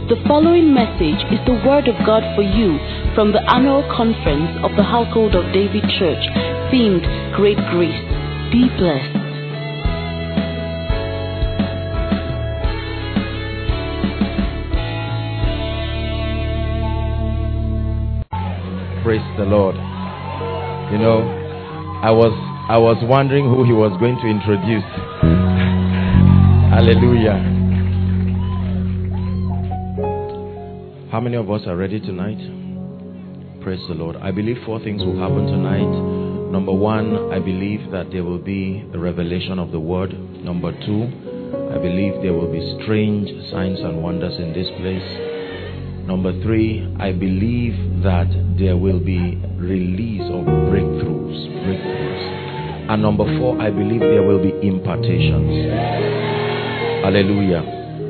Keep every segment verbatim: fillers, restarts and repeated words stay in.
The following message is the word of God for you from the annual conference of the Household of David Church, themed Great Grace. Be blessed. Praise the Lord. You know, I was I was wondering who he was going to introduce. Hallelujah. How many of us are ready tonight? Praise the Lord. I believe four things will happen tonight. Number one, I believe that there will be the revelation of the word. Number two, I believe there will be strange signs and wonders in this place. Number three, I believe that there will be release of breakthroughs. Breakthroughs. And number four, I believe there will be impartations. Hallelujah.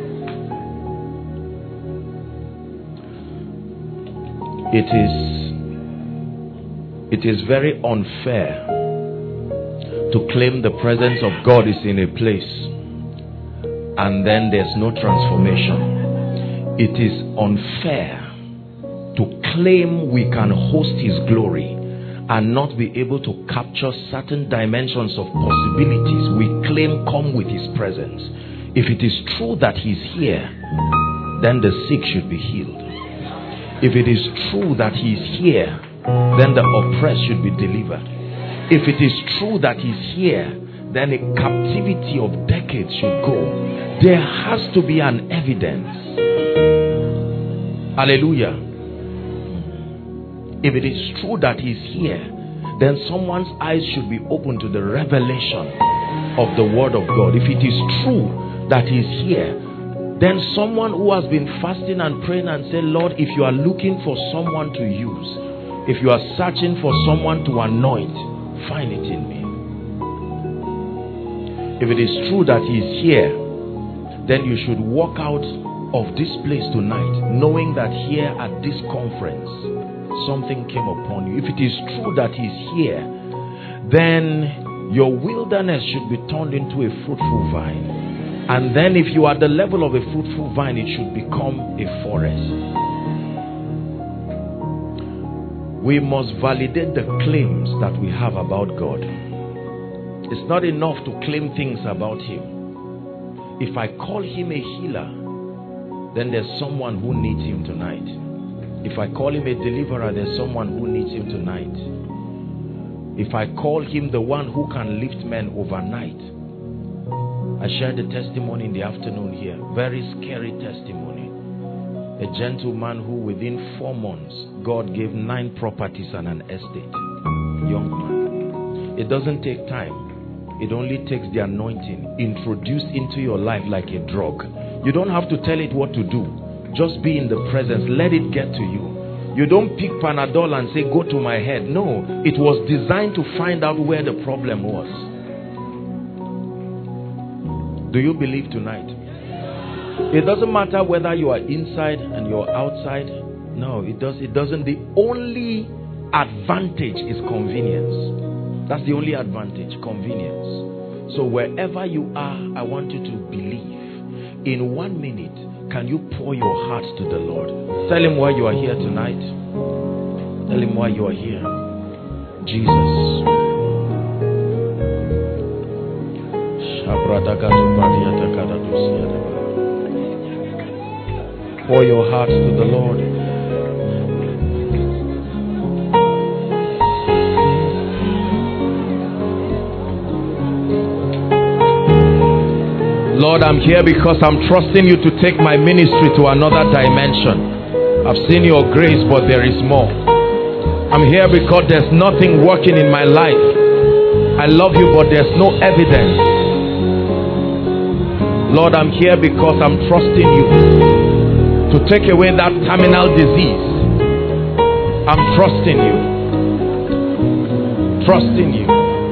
It is, it is very unfair to claim the presence of God is in a place and then there's no transformation. It is unfair to claim we can host His glory and not be able to capture certain dimensions of possibilities we claim come with His presence. If it is true that He's here, then the sick should be healed. If it is true that He is here, then the oppressed should be delivered. If it is true that He's here, then a captivity of decades should go. There has to be an evidence. Hallelujah. If it is true that He's here, then someone's eyes should be open to the revelation of the Word of God. If it is true that He's here, then someone who has been fasting and praying and say, Lord, if you are looking for someone to use, if you are searching for someone to anoint, find it in me. If it is true that He is here, then you should walk out of this place tonight knowing that here at this conference something came upon you. If it is true that He is here, then your wilderness should be turned into a fruitful vine. And then if you are at the level of a fruitful vine, it should become a forest. We must validate the claims that we have about God. It's not enough to claim things about Him. If I call Him a healer, then there's someone who needs Him tonight. If I call Him a deliverer, there's someone who needs Him tonight. If I call Him the one who can lift men overnight. I shared a testimony in the afternoon here. Very scary testimony. A gentleman who within four months, God gave nine properties and an estate. Young man. It doesn't take time. It only takes the anointing introduced into your life like a drug. You don't have to tell it what to do. Just be in the presence. Let it get to you. You don't pick Panadol and say, go to my head. No, it was designed to find out where the problem was. Do you believe tonight? It doesn't matter whether you are inside and you're outside. No, it does. It doesn't. The only advantage is convenience. That's the only advantage, convenience. So wherever you are, I want you to believe. In one minute, can you pour your heart to the Lord? Tell Him why you are here tonight. Tell Him why you are here. Jesus. Pour your heart to the Lord. Lord, I'm here because I'm trusting you to take my ministry to another dimension. I've seen your grace, but there is more. I'm here because there's nothing working in my life. I love you, but there's no evidence. Lord, I'm here because I'm trusting you to take away that terminal disease. I'm trusting you. Trusting you.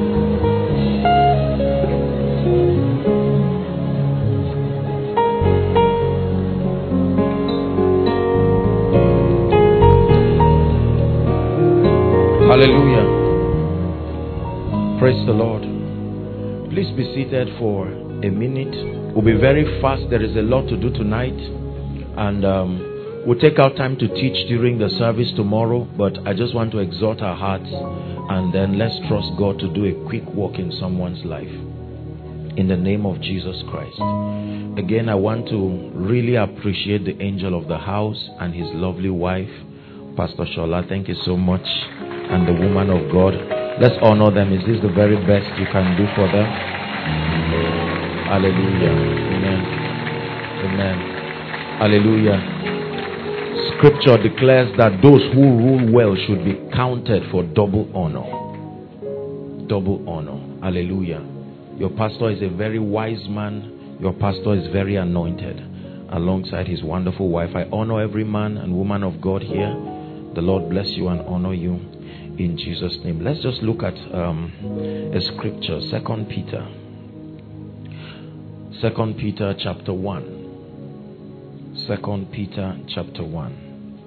Hallelujah. Praise the Lord. Please be seated for a minute. We'll be very fast. There is a lot to do tonight. And um, we'll take our time to teach during the service tomorrow, but I just want to exhort our hearts, and then let's trust God to do a quick work in someone's life. In the name of Jesus Christ. Again, I want to really appreciate the angel of the house and his lovely wife, Pastor Shola. Thank you so much. And the woman of God. Let's honor them. Is this the very best you can do for them? Hallelujah. Amen. Amen. Hallelujah. Scripture declares that those who rule well should be counted for double honor. Double honor. Hallelujah. Your pastor is a very wise man. Your pastor is very anointed alongside his wonderful wife. I honor every man and woman of God here. The Lord bless you and honor you in Jesus' name. Let's just look at um, a scripture. Second Peter. Second Peter chapter one. Second Peter chapter one.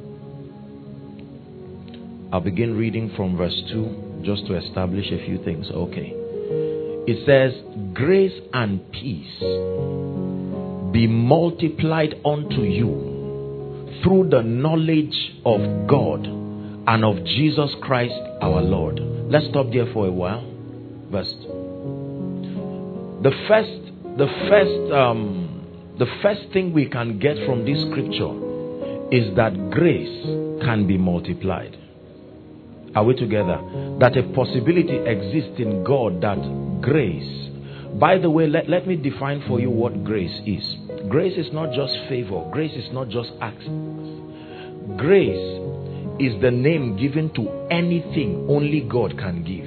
I'll begin reading from verse two just to establish a few things. Okay. It says, grace and peace be multiplied unto you through the knowledge of God and of Jesus Christ our Lord. Let's stop there for a while. Verse. The first, the first, um, the first thing we can get from this scripture is that grace can be multiplied. Are we together? That a possibility exists in God that grace. By the way, let, let me define for you what grace is. Grace is not just favor. Grace is not just access. Grace is the name given to anything only God can give.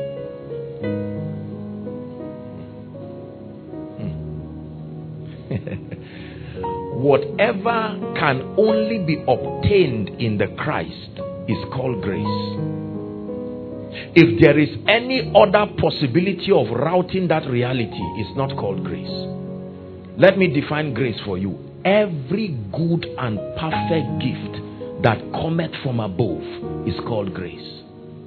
Hmm. Whatever can only be obtained in the Christ is called grace. If there is any other possibility of routing that reality, it's not called grace. Let me define grace for you. Every good and perfect gift that cometh from above is called grace.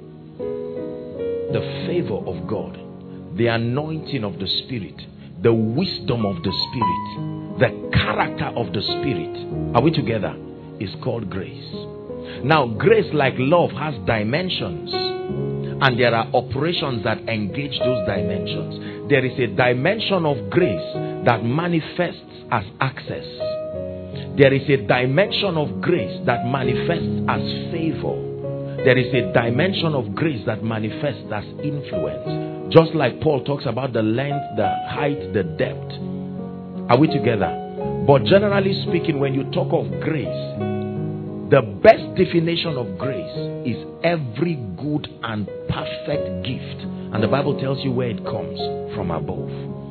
The favor of God, the anointing of the Spirit, the wisdom of the Spirit, the character of the Spirit, are we together? Is called grace. Now, grace, like love, has dimensions. And there are operations that engage those dimensions. There is a dimension of grace that manifests as access. There is a dimension of grace that manifests as favor. There is a dimension of grace that manifests as influence. Just like Paul talks about the length, the height, the depth. Are we together? But generally speaking, when you talk of grace, the best definition of grace is every good and perfect gift. And the Bible tells you where it comes from above.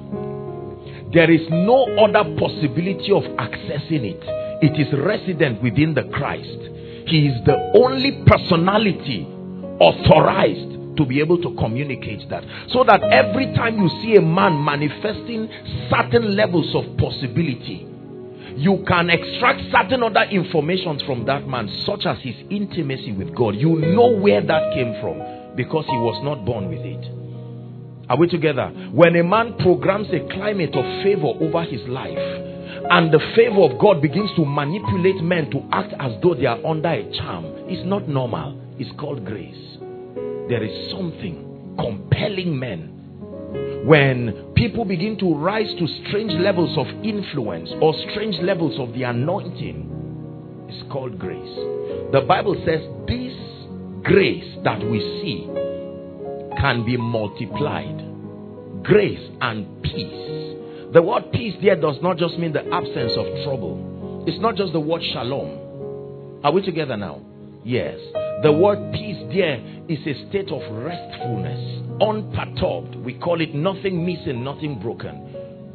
There is no other possibility of accessing it. It is resident within the Christ. He is the only personality authorized to be able to communicate that. So that every time you see a man manifesting certain levels of possibility, you can extract certain other informations from that man, such as his intimacy with God. You know where that came from because he was not born with it. Are we together? When a man programs a climate of favor over his life, and the favor of God begins to manipulate men to act as though they are under a charm, it's not normal. It's called grace. There is something compelling men. When people begin to rise to strange levels of influence or strange levels of the anointing, it's called grace. The Bible says this grace that we see can be multiplied. Grace and peace. The word peace there does not just mean the absence of trouble. It's not just the word shalom. Are we together now? Yes. The word peace there is a state of restfulness. Unperturbed. We call it nothing missing, nothing broken.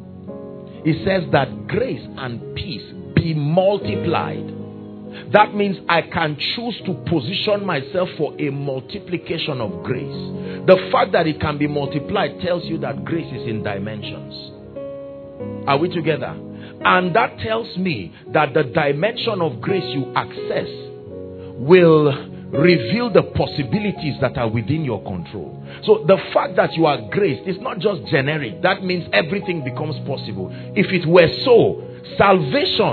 It says that grace and peace be multiplied. That means I can choose to position myself for a multiplication of grace. The fact that it can be multiplied tells you that grace is in dimensions. Are we together? And that tells me that the dimension of grace you access will reveal the possibilities that are within your control. So the fact that you are graced is not just generic. That means everything becomes possible. If it were so, salvation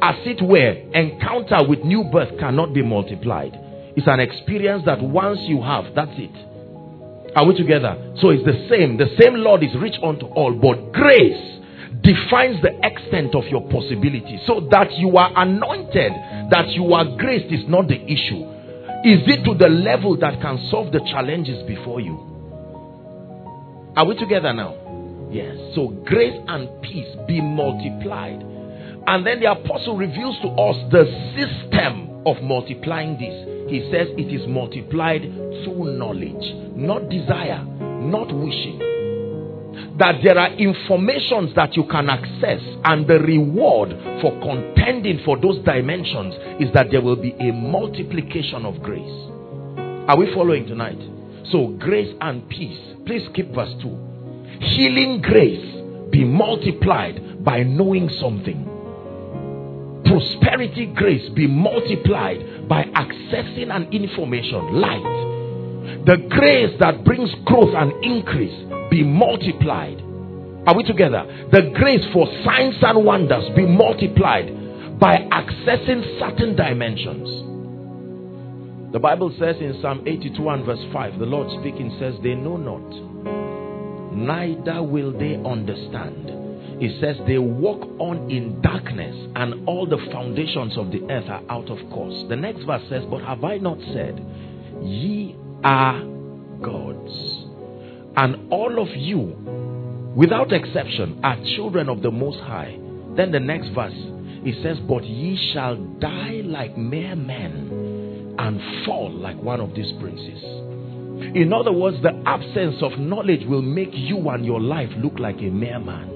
as it were, encounter with new birth cannot be multiplied. It's an experience that once you have, that's it. Are we together? So it's the same. The same Lord is rich unto all, but grace defines the extent of your possibility. So that you are anointed, that you are graced is not the issue. Is it to the level that can solve the challenges before you? Are we together now? Yes. So grace and peace be multiplied. And then the apostle reveals to us the system of multiplying this. He says it is multiplied through knowledge, not desire, not wishing. That there are informations that you can access, and the reward for contending for those dimensions is that there will be a multiplication of grace. Are we following tonight? So grace and peace. Please skip verse two. Healing grace be multiplied by knowing something. Prosperity grace be multiplied by accessing an information, light. The grace that brings growth and increase be multiplied. Are we together? The grace for signs and wonders be multiplied by accessing certain dimensions. The Bible says in Psalm eighty-two and verse five, the Lord speaking says, they know not, neither will they understand. It says they walk on in darkness, and all the foundations of the earth are out of course. The next verse says, but have I not said, ye are gods, and all of you, without exception, are children of the Most High. Then the next verse, it says, but ye shall die like mere men, and fall like one of these princes. In other words, the absence of knowledge will make you and your life look like a mere man.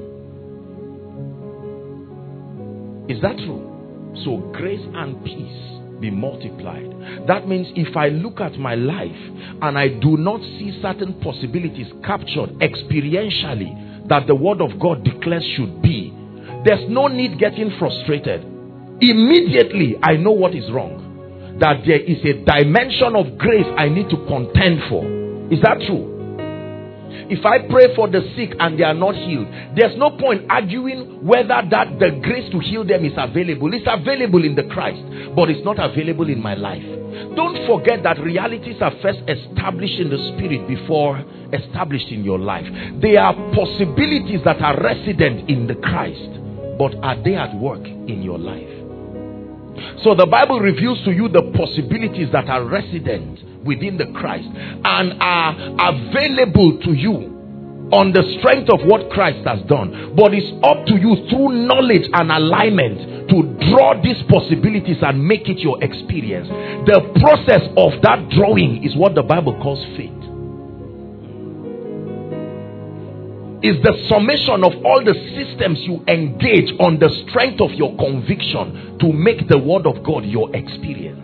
Is that true? So grace and peace be multiplied. That means if I look at my life and I do not see certain possibilities captured experientially that the word of God declares should be, there's no need getting frustrated. Immediately I know what is wrong. That there is a dimension of grace I need to contend for. Is that true? If I pray for the sick and they are not healed, there's no point arguing whether that the grace to heal them is available. It's available in the Christ, but it's not available in my life. Don't forget that realities are first established in the spirit before established in your life. There are possibilities that are resident in the Christ, but are they at work in your life? So the Bible reveals to you the possibilities that are resident within the Christ and are available to you on the strength of what Christ has done. But it's up to you through knowledge and alignment to draw these possibilities and make it your experience. The process of that drawing is what the Bible calls faith. Is the summation of all the systems you engage on the strength of your conviction to make the word of God your experience.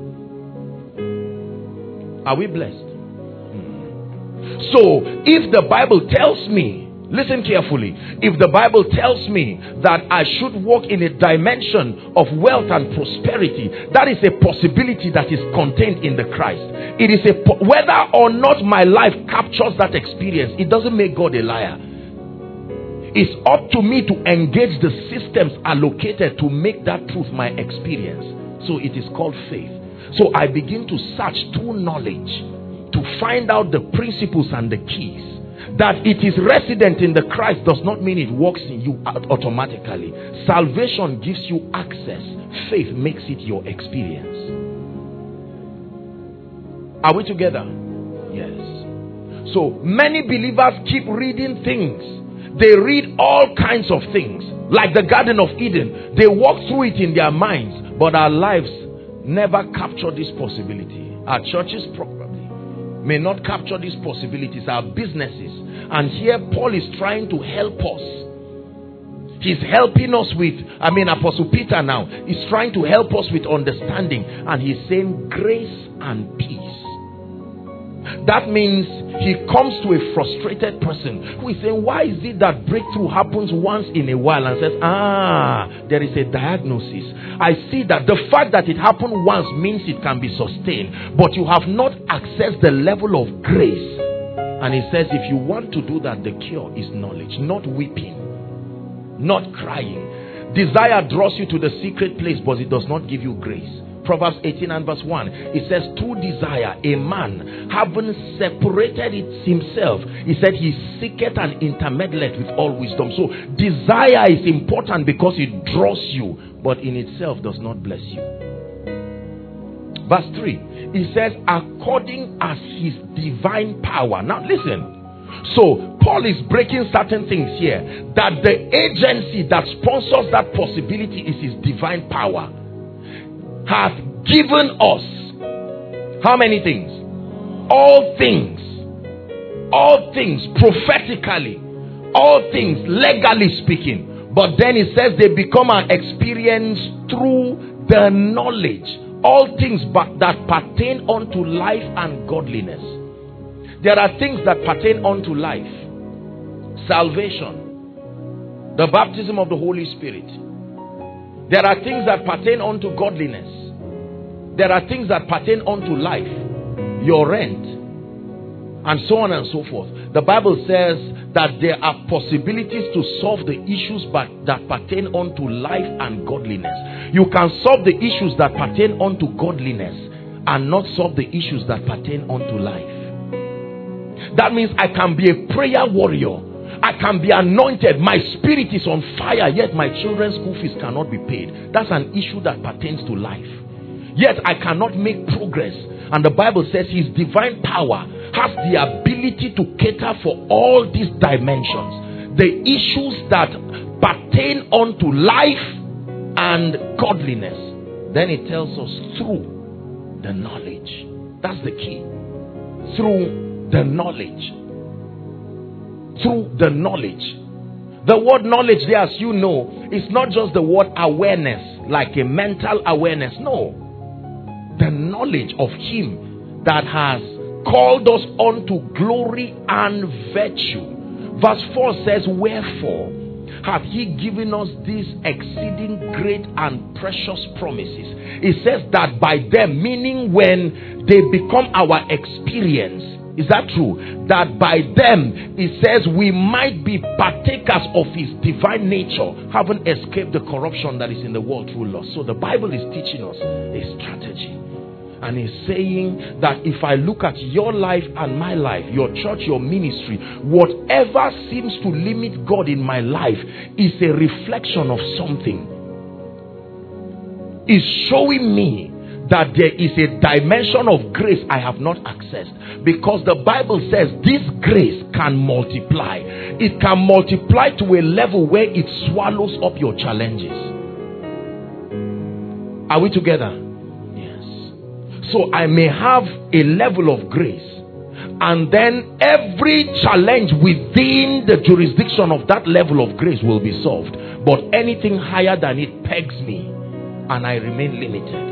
Are we blessed? Hmm. So, if the Bible tells me, listen carefully, if the Bible tells me that I should walk in a dimension of wealth and prosperity, that is a possibility that is contained in the Christ. It is a whether or not my life captures that experience, it doesn't make God a liar. It's up to me to engage the systems allocated to make that truth my experience. So it is called faith. So I begin to search through knowledge to find out the principles and the keys. That it is resident in the Christ does not mean it works in you automatically. Salvation gives you access. Faith makes it your experience. Are we together? Yes. So many believers keep reading things. They read all kinds of things. Like the Garden of Eden. They walk through it in their minds. But our lives never capture this possibility. Our churches probably may not capture these possibilities. Our businesses. And here Paul is trying to help us. He's helping us with, I mean Apostle Peter now is trying to help us with understanding. And he's saying grace and peace. That means he comes to a frustrated person who is saying, why is it that breakthrough happens once in a while, and says, ah, there is a diagnosis. I see that the fact that it happened once means it can be sustained, but you have not accessed the level of grace. And he says, if you want to do that, the cure is knowledge, not weeping, not crying. Desire draws you to the secret place, but it does not give you grace. Proverbs eighteen and verse one, it says, through desire, a man, having separated it himself, he said, he seeketh and intermeddleth with all wisdom. So desire is important because it draws you, but in itself does not bless you. Verse three, it says, according as his divine power. Now listen. So Paul is breaking certain things here, that the agency that sponsors that possibility is his divine power, hath given us how many things? All things. All things prophetically. All things legally speaking. But then it says they become an experience through the knowledge. All things but that pertain unto life and godliness. There are things that pertain unto life. Salvation. The baptism of the Holy Spirit. There are things that pertain unto godliness. There are things that pertain unto life. Your rent. And so on and so forth. The Bible says that there are possibilities to solve the issues but that pertain unto life and godliness. You can solve the issues that pertain unto godliness and not solve the issues that pertain unto life. That means I can be a prayer warrior. I can be anointed. My spirit is on fire, yet my children's school fees cannot be paid. That's an issue that pertains to life. Yet I cannot make progress. And the Bible says his divine power has the ability to cater for all these dimensions. The issues that pertain unto life and godliness. Then it tells us through the knowledge. That's the key. Through the knowledge. Through the knowledge. The word knowledge there, as you know, is not just the word awareness, like a mental awareness. No. The knowledge of him that has called us unto glory and virtue. Verse four says, wherefore hath he given us these exceeding great and precious promises. It says that by them, meaning when they become our experience. Is that true? That by them, it says we might be partakers of his divine nature, having escaped the corruption that is in the world through lust. So the Bible is teaching us a strategy. And he's saying that if I look at your life and my life, your church, your ministry, whatever seems to limit God in my life is a reflection of something. It's showing me that there is a dimension of grace I have not accessed. Because the Bible says this grace can multiply. It can multiply to a level where it swallows up your challenges. Are we together? So I may have a level of grace, and then every challenge within the jurisdiction of that level of grace will be solved. But anything higher than it pegs me, and I remain limited.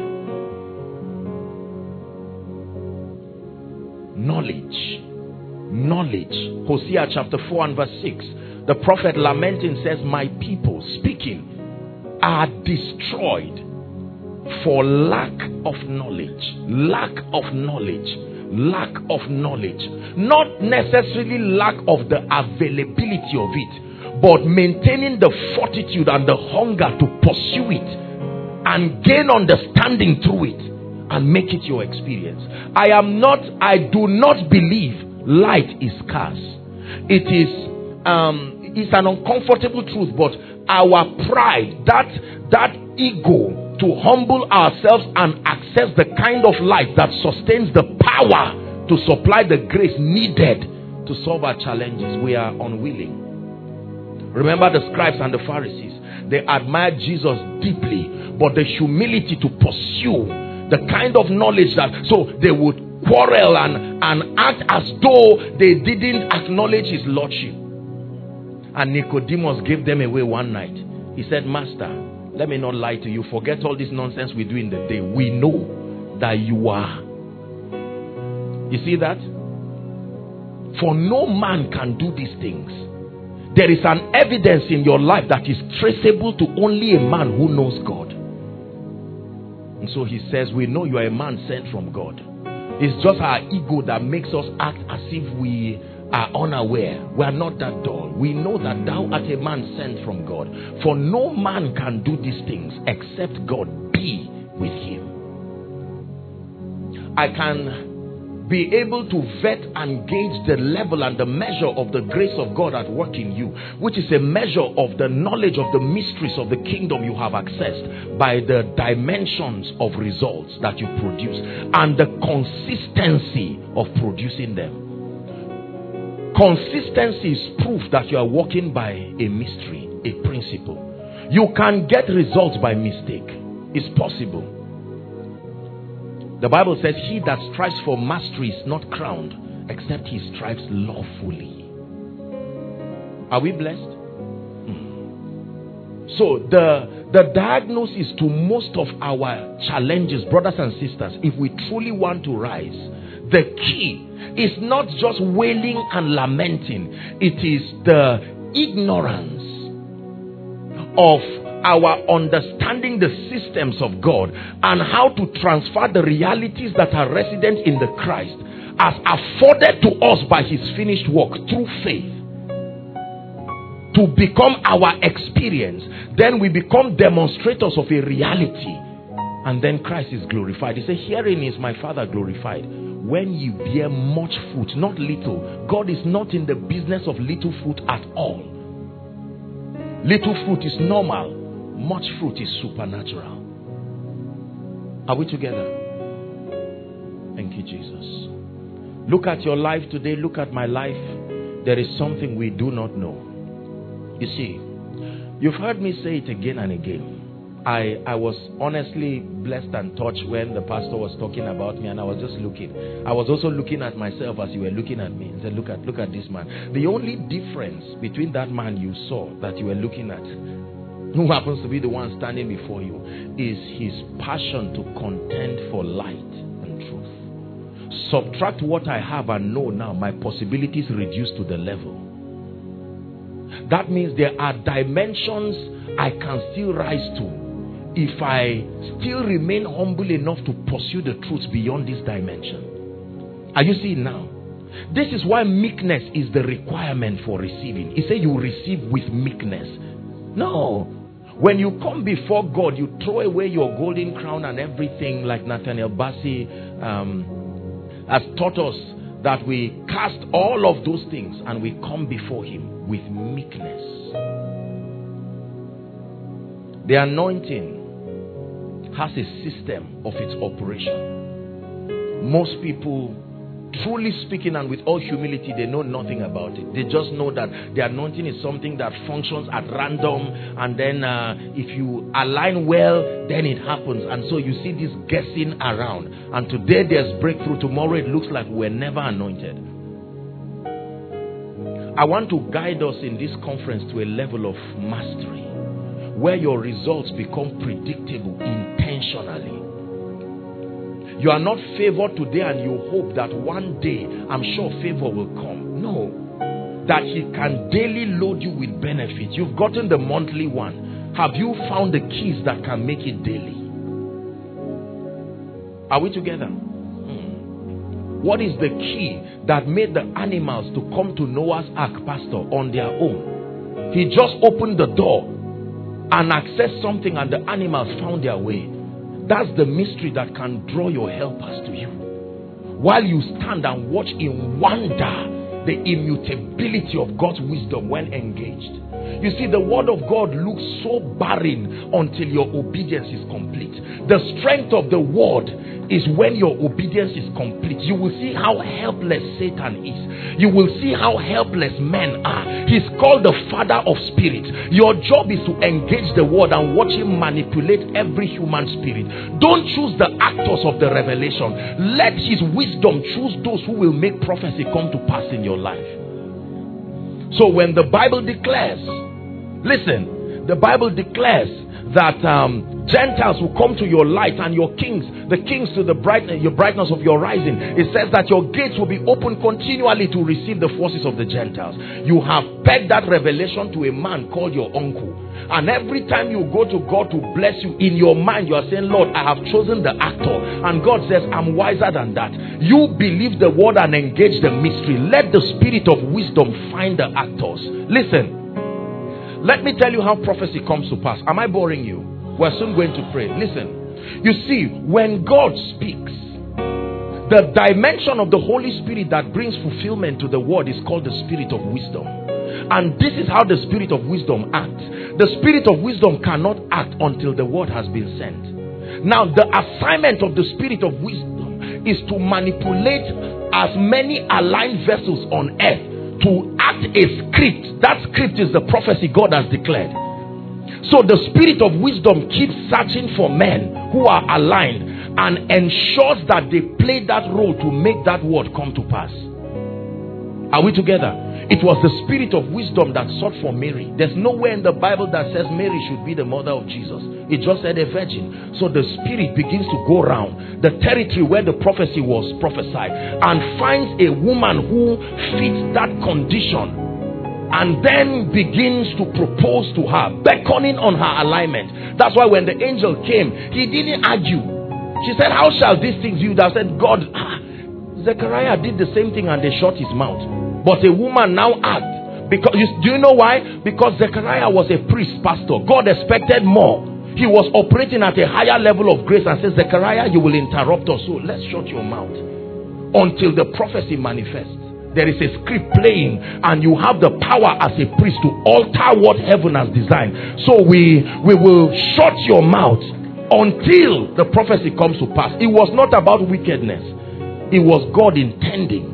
Knowledge. Knowledge. Hosea chapter four and verse six. The prophet lamenting says, my people, speaking, are destroyed for lack of knowledge. Lack of knowledge. Lack of knowledge. Not necessarily lack of the availability of it, but maintaining the fortitude and the hunger to pursue it and gain understanding through it and make it your experience. I am not, I do not believe light is scarce. It is, um, it's an uncomfortable truth, but our pride, that, that ego, to humble ourselves and access the kind of light that sustains the power to supply the grace needed to solve our challenges, we are unwilling. Remember the scribes and the Pharisees. They admired Jesus deeply, but the humility to pursue the kind of knowledge that, so they would quarrel and, and act as though they didn't acknowledge his lordship. And Nicodemus gave them away one night. He said, Master, let me not lie to you. Forget all this nonsense we do in the day. We know that you are. You see that? For no man can do these things. There is an evidence in your life that is traceable to only a man who knows God. And so he says, we know you are a man sent from God. It's just our ego that makes us act as if we are unaware. We are not that dull. We know that thou art a man sent from God. For no man can do these things except God be with him. I can be able to vet and gauge the level and the measure of the grace of God at work in you, which is a measure of the knowledge of the mysteries of the kingdom you have accessed by the dimensions of results that you produce and the consistency of producing them. Consistency is proof that you are walking by a mystery, a principle. You can get results by mistake. It's possible. The Bible says, he that strives for mastery is not crowned, except he strives lawfully. Are we blessed? Mm. So the, the diagnosis to most of our challenges, brothers and sisters, if we truly want to rise, the key is not just wailing and lamenting. It is the ignorance of our understanding the systems of God and how to transfer the realities that are resident in the Christ as afforded to us by his finished work through faith to become our experience. Then we become demonstrators of a reality, and then Christ is glorified. He said, herein is my Father glorified, when you bear much fruit, not little. God is not in the business of little fruit at all. Little fruit is normal. Much fruit is supernatural. Are we together? Thank you, Jesus. Look at your life today. Look at my life. There is something we do not know. You see, you've heard me say it again and again. I, I was honestly blessed and touched when the pastor was talking about me, and I was just looking. I was also looking at myself as you were looking at me and said, look at, look at this man. The only difference between that man you saw that you were looking at, who happens to be the one standing before you, is his passion to contend for light and truth. Subtract what I have and know now, my possibilities reduce to the level. That means there are dimensions I can still rise to if I still remain humble enough to pursue the truth beyond this dimension. Are you seeing now? This is why meekness is the requirement for receiving. He said you receive with meekness. No. When you come before God, you throw away your golden crown and everything, like Nathaniel Bassey um, has taught us, that we cast all of those things and we come before him with meekness. The anointing has a system of its operation. Most people, truly speaking and with all humility, they know nothing about it. They just know that the anointing is something that functions at random, and then uh, if you align well, then it happens. And so you see this guessing around, and today there's breakthrough, tomorrow it looks like we're never anointed. I want to guide us in this conference to a level of mastery where your results become predictable intentionally. You are not favored today and you hope that one day, I'm sure favor will come. No. That he can daily load you with benefits. You've gotten the monthly one. Have you found the keys that can make it daily? Are we together? Hmm. What is the key that made the animals to come to Noah's Ark, Pastor, on their own? He just opened the door and accessed something, and the animals found their way. That's the mystery that can draw your helpers to you. While you stand and watch in wonder the immutability of God's wisdom when engaged. You see, the word of God looks so barren until your obedience is complete. The strength of the word is when your obedience is complete. You will see how helpless Satan is. You will see how helpless men are. He's called the father of spirits. Your job is to engage the word and watch him manipulate every human spirit. Don't choose the actors of the revelation. Let his wisdom choose those who will make prophecy come to pass in your life. So when the Bible declares, listen, the Bible declares that um, Gentiles will come to your light, and your kings, the kings to the brightness, your brightness of your rising. It says that your gates will be open continually to receive the forces of the Gentiles. You have pegged that revelation to a man called your uncle. And every time you go to God to bless you, in your mind you are saying, Lord, I have chosen the actor. And God says, I'm wiser than that. You believe the word and engage the mystery. Let the spirit of wisdom find the actors. Listen. Let me tell you how prophecy comes to pass. Am I boring you? We're soon going to pray. Listen. You see, when God speaks, the dimension of the Holy Spirit that brings fulfillment to the word is called the spirit of wisdom. And this is how the spirit of wisdom acts. The spirit of wisdom cannot act until the word has been sent. Now, the assignment of the spirit of wisdom is to manipulate as many aligned vessels on earth to act a script. That script is the prophecy God has declared. So the spirit of wisdom keeps searching for men who are aligned and ensures that they play that role to make that word come to pass. Are we together? It was the spirit of wisdom that sought for Mary. There's nowhere in the Bible that says Mary should be the mother of Jesus. It just said a virgin. So the spirit begins to go around the territory where the prophecy was prophesied and finds a woman who fits that condition, and then begins to propose to her, beckoning on her alignment. That's why when the angel came, he didn't argue. She said, how shall these things be? That said, God, ah, Zechariah did the same thing and they shut his mouth. But a woman now asked, because you, do you know why? Because Zechariah was a priest, pastor. God expected more. He was operating at a higher level of grace and says, Zechariah, you will interrupt us, so let's shut your mouth until the prophecy manifests. There is a script playing and you have the power as a priest to alter what heaven has designed. So we, we will shut your mouth until the prophecy comes to pass. It was not about wickedness. It was God intending.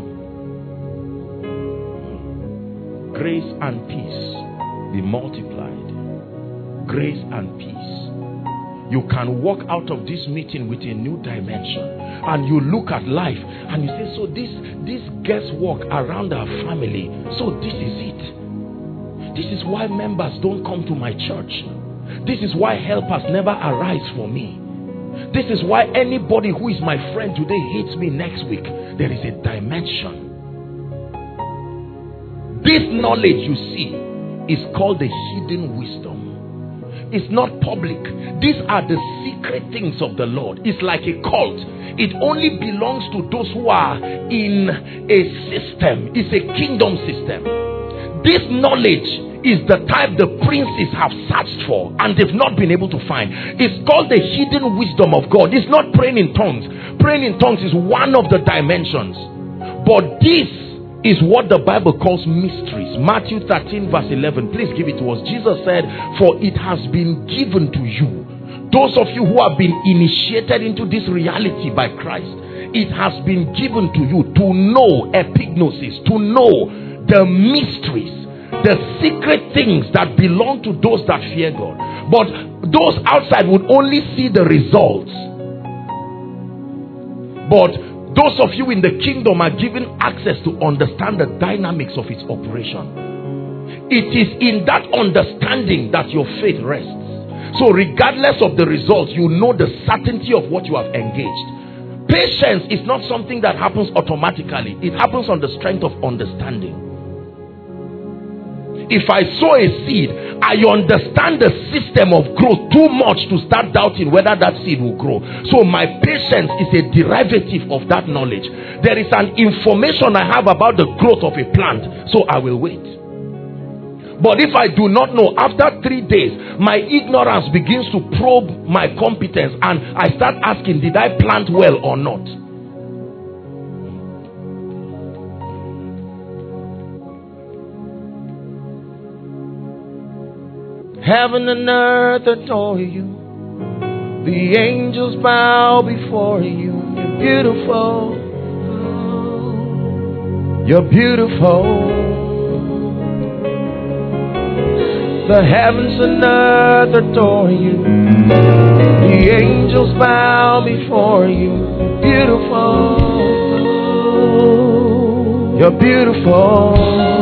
Grace and peace be multiplied. Grace and peace. You can walk out of this meeting with a new dimension, and you look at life and you say, so this this guesswork around our family, so this is it. This is why members don't come to my church. This is why helpers never arise for me. This is why anybody who is my friend today hates me next week. There is a dimension. This knowledge you see is called the hidden wisdom. It's not public. These are the secret things of the Lord. It's like a cult. It only belongs to those who are in a system. It's a kingdom system. This knowledge is the type the princes have searched for and they've not been able to find. It's called the hidden wisdom of God. It's not praying in tongues. Praying in tongues is one of the dimensions. But this is what the Bible calls mysteries. Matthew thirteen verse eleven. Please give it to us. Jesus said, for it has been given to you. Those of you who have been initiated into this reality by Christ, it has been given to you to know epignosis, to know the mysteries, the secret things that belong to those that fear God. But those outside would only see the results. But those of you in the kingdom are given access to understand the dynamics of its operation. It is in that understanding that your faith rests. So regardless of the results, you know the certainty of what you have engaged. Patience is not something that happens automatically. It happens on the strength of understanding. If I sow a seed, I understand the system of growth too much to start doubting whether that seed will grow. So my patience is a derivative of that knowledge. There is an information I have about the growth of a plant, so I will wait. But if I do not know, after three days, my ignorance begins to probe my competence and I start asking, did I plant well or not? Heaven and earth adore you. The angels bow before you. You're beautiful. You're beautiful. The heavens and earth adore you. The angels bow before you. Beautiful. You're beautiful.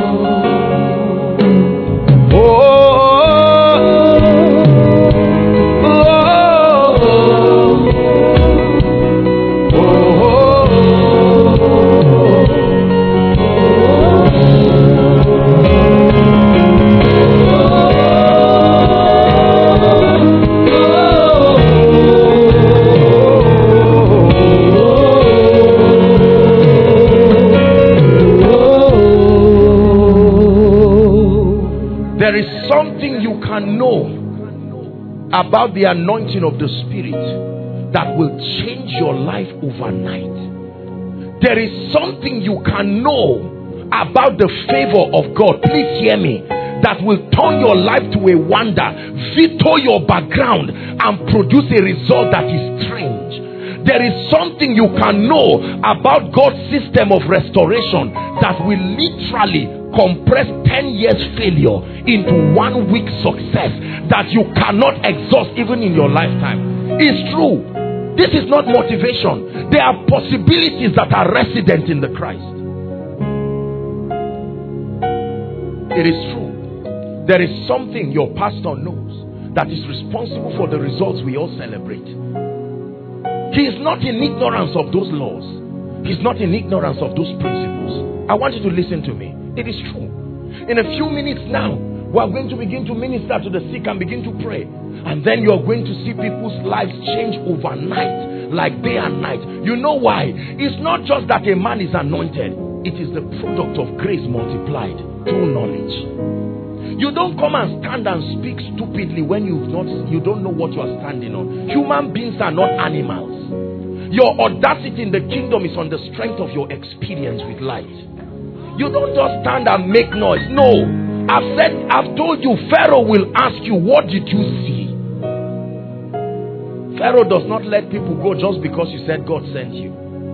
Oh. about the anointing of the Spirit that will change your life overnight. There is something you can know about the favor of God, please hear me, that will turn your life to a wonder, veto your background, and produce a result that is strange. There is something you can know about God's system of restoration that will literally compress ten years failure into one week success that you cannot exhaust even in your lifetime. It's true. This is not motivation. There are possibilities that are resident in the Christ. It is true. There is something your pastor knows that is responsible for the results we all celebrate. He is not in ignorance of those laws. He's not in ignorance of those principles. I want you to listen to me. It is true. In a few minutes now, we are going to begin to minister to the sick and begin to pray. And then you are going to see people's lives change overnight, like day and night. You know why? It's not just that a man is anointed. It is the product of grace multiplied through knowledge. You don't come and stand and speak stupidly when you've not, you don't know what you are standing on. Human beings are not animals. Your audacity in the kingdom is on the strength of your experience with light. You don't just stand and make noise. No. I've said, I've told you, Pharaoh will ask you, what did you see? Pharaoh does not let people go just because you said God sent you.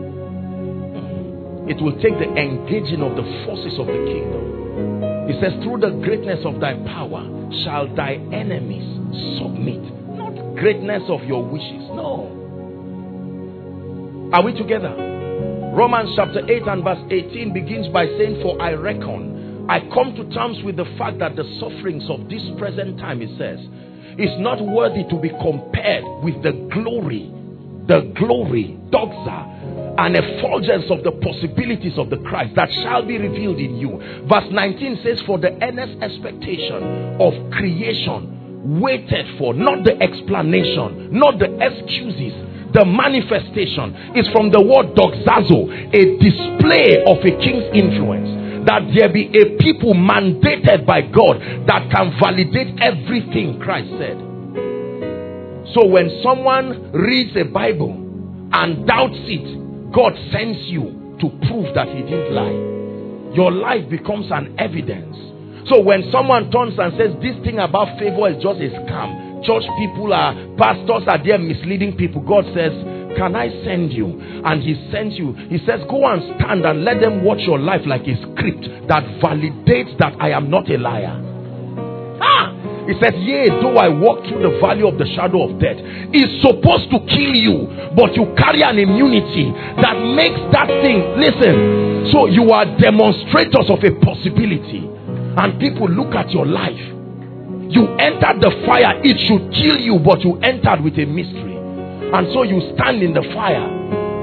It will take the engaging of the forces of the kingdom. He says, through the greatness of thy power shall thy enemies submit. Not greatness of your wishes. No. Are we together? Romans chapter eight and verse eighteen begins by saying, for I reckon, I come to terms with the fact that the sufferings of this present time, it says, is not worthy to be compared with the glory, the glory, doxa, and effulgence of the possibilities of the Christ that shall be revealed in you. Verse nineteen says, for the earnest expectation of creation waited for, not the explanation, not the excuses, the manifestation is from the word doxazo, a display of a king's influence, that there be a people mandated by God that can validate everything Christ said. So when someone reads a Bible and doubts it, God sends you to prove that he didn't lie. Your life becomes an evidence. So when someone turns and says this thing about favor is just a scam, church people are, pastors are there misleading people, God says, can I send you? And he sends you. He says, go and stand and let them watch your life like a script that validates that I am not a liar. Ah! He says, yea, though I walk through the valley of the shadow of death, it's supposed to kill you, but you carry an immunity that makes that thing, listen, so you are demonstrators of a possibility, and people look at your life. You entered the fire, it should kill you, but you entered with a mystery, and so you stand in the fire.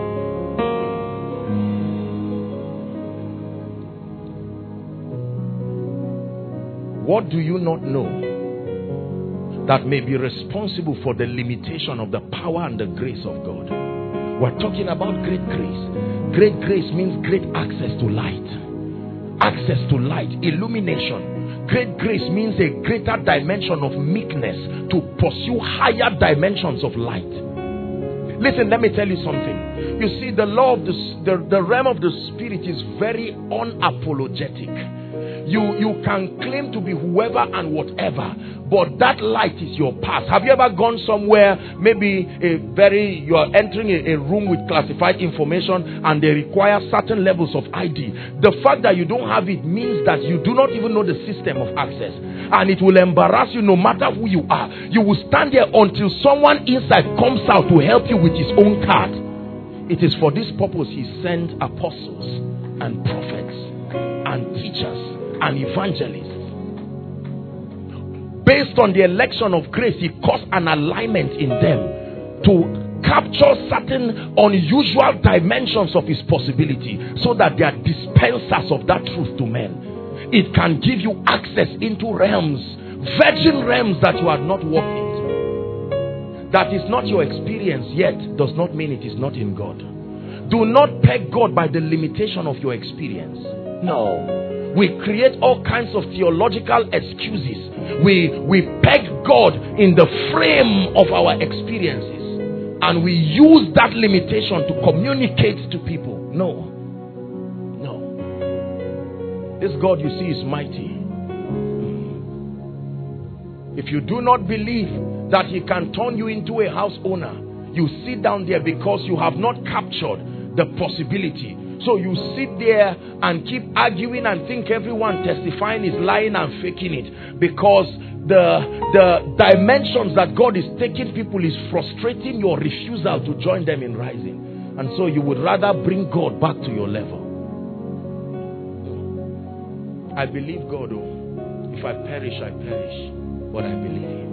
What do you not know that may be responsible for the limitation of the power and the grace of God? We're talking about great grace. Great grace means great access to light. Access to light, illumination. Great grace means a greater dimension of meekness to pursue higher dimensions of light. Listen, let me tell you something. You see, the law of the, the, the realm of the spirit is very unapologetic. You, you can claim to be whoever and whatever, but that light is your past. Have you ever gone somewhere, maybe a very, you are entering a, a room with classified information and they require certain levels of I D. The fact that you don't have it means that you do not even know the system of access. And it will embarrass you no matter who you are. You will stand there until someone inside comes out to help you with his own card. It is for this purpose he sent apostles and prophets and teachers and evangelists. Based on the election of grace, he caused an alignment in them to capture certain unusual dimensions of his possibility so that they are dispensers of that truth to men. It can give you access into realms, virgin realms that you had not walked into. That is not your experience yet does not mean it is not in God. Do not peg God by the limitation of your experience. No. We create all kinds of theological excuses. We, we peg God in the frame of our experiences. And we use that limitation to communicate to people. No. No. This God you see is mighty. If you do not believe that he can turn you into a house owner, you sit down there because you have not captured the possibility. So you sit there and keep arguing and think everyone testifying is lying and faking it, because the, the dimensions that God is taking people is frustrating your refusal to join them in rising. And so you would rather bring God back to your level. I believe God, oh, if I perish, I perish. But I believe him.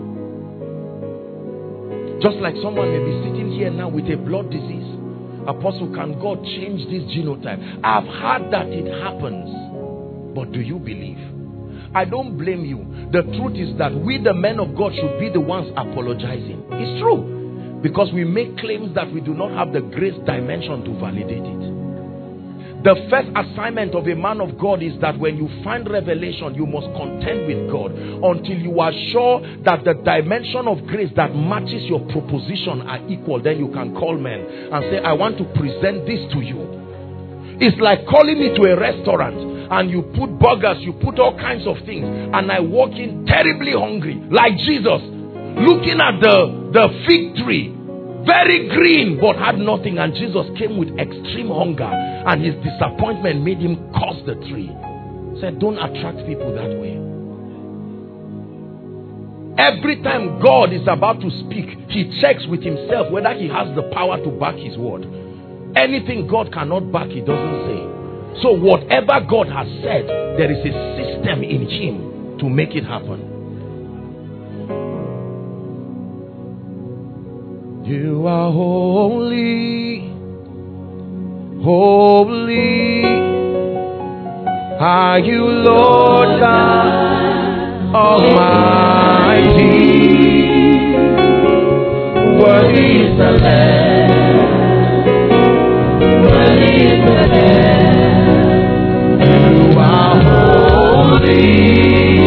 Just like someone may be sitting here now with a blood disease. Apostle, can God change this genotype? I've heard that it happens. But do you believe? I don't blame you. The truth is that we, the men of God, should be the ones apologizing. It's true. Because we make claims that we do not have the grace dimension to validate it. The first assignment of a man of God is that when you find revelation, you must contend with God until you are sure that the dimension of grace that matches your proposition are equal. Then you can call men and say, I want to present this to you. It's like calling me to a restaurant and you put burgers, you put all kinds of things, and I walk in terribly hungry, like Jesus, looking at the, the fig tree, very green, but had nothing. And Jesus came with extreme hunger, and his disappointment made him curse the tree. He said, don't attract people that way. Every time God is about to speak, he checks with himself whether he has the power to back his word. Anything God cannot back, he doesn't say. So whatever God has said, there is a system in him to make it happen. You are holy, holy are you, Lord God Almighty. Worthy is the Lamb, worthy is the Lamb. You are holy.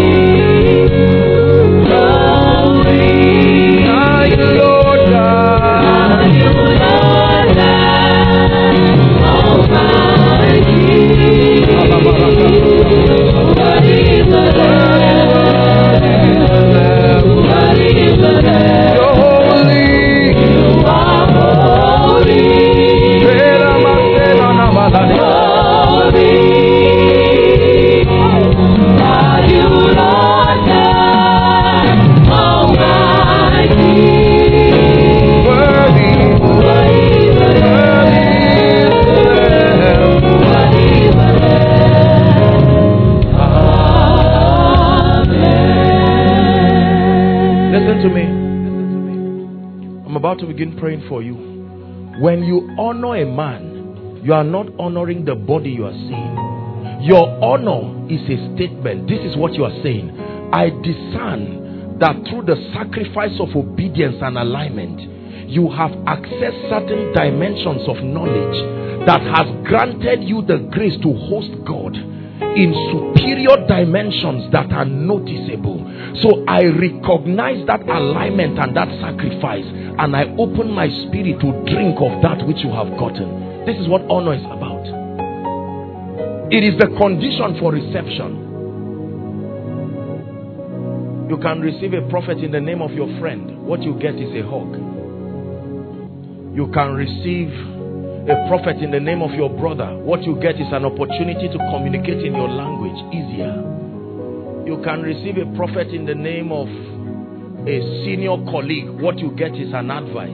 To begin praying for you. When you honor a man, you are not honoring the body you are seeing. Your honor is a statement. This is what you are saying. I discern that through the sacrifice of obedience and alignment, you have accessed certain dimensions of knowledge that has granted you the grace to host God in superior dimensions that are noticeable. So I recognize that alignment and that sacrifice, and I open my spirit to drink of that which you have gotten. This is what honor is about. It is the condition for reception. You can receive a prophet in the name of your friend. What you get is a hug. You can receive a prophet in the name of your brother. What you get is an opportunity to communicate in your language easier. You can receive a prophet in the name of a senior colleague. What you get is an advice.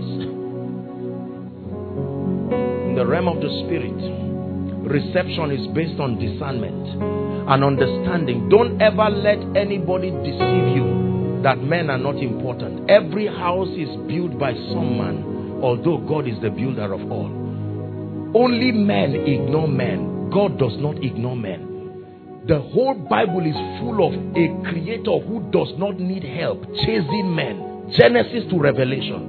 In the realm of the spirit, reception is based on discernment and understanding. Don't ever let anybody deceive you that men are not important. Every house is built by some man, although God is the builder of all. Only men ignore men. God does not ignore men. The whole Bible is full of a creator who does not need help chasing men. Genesis to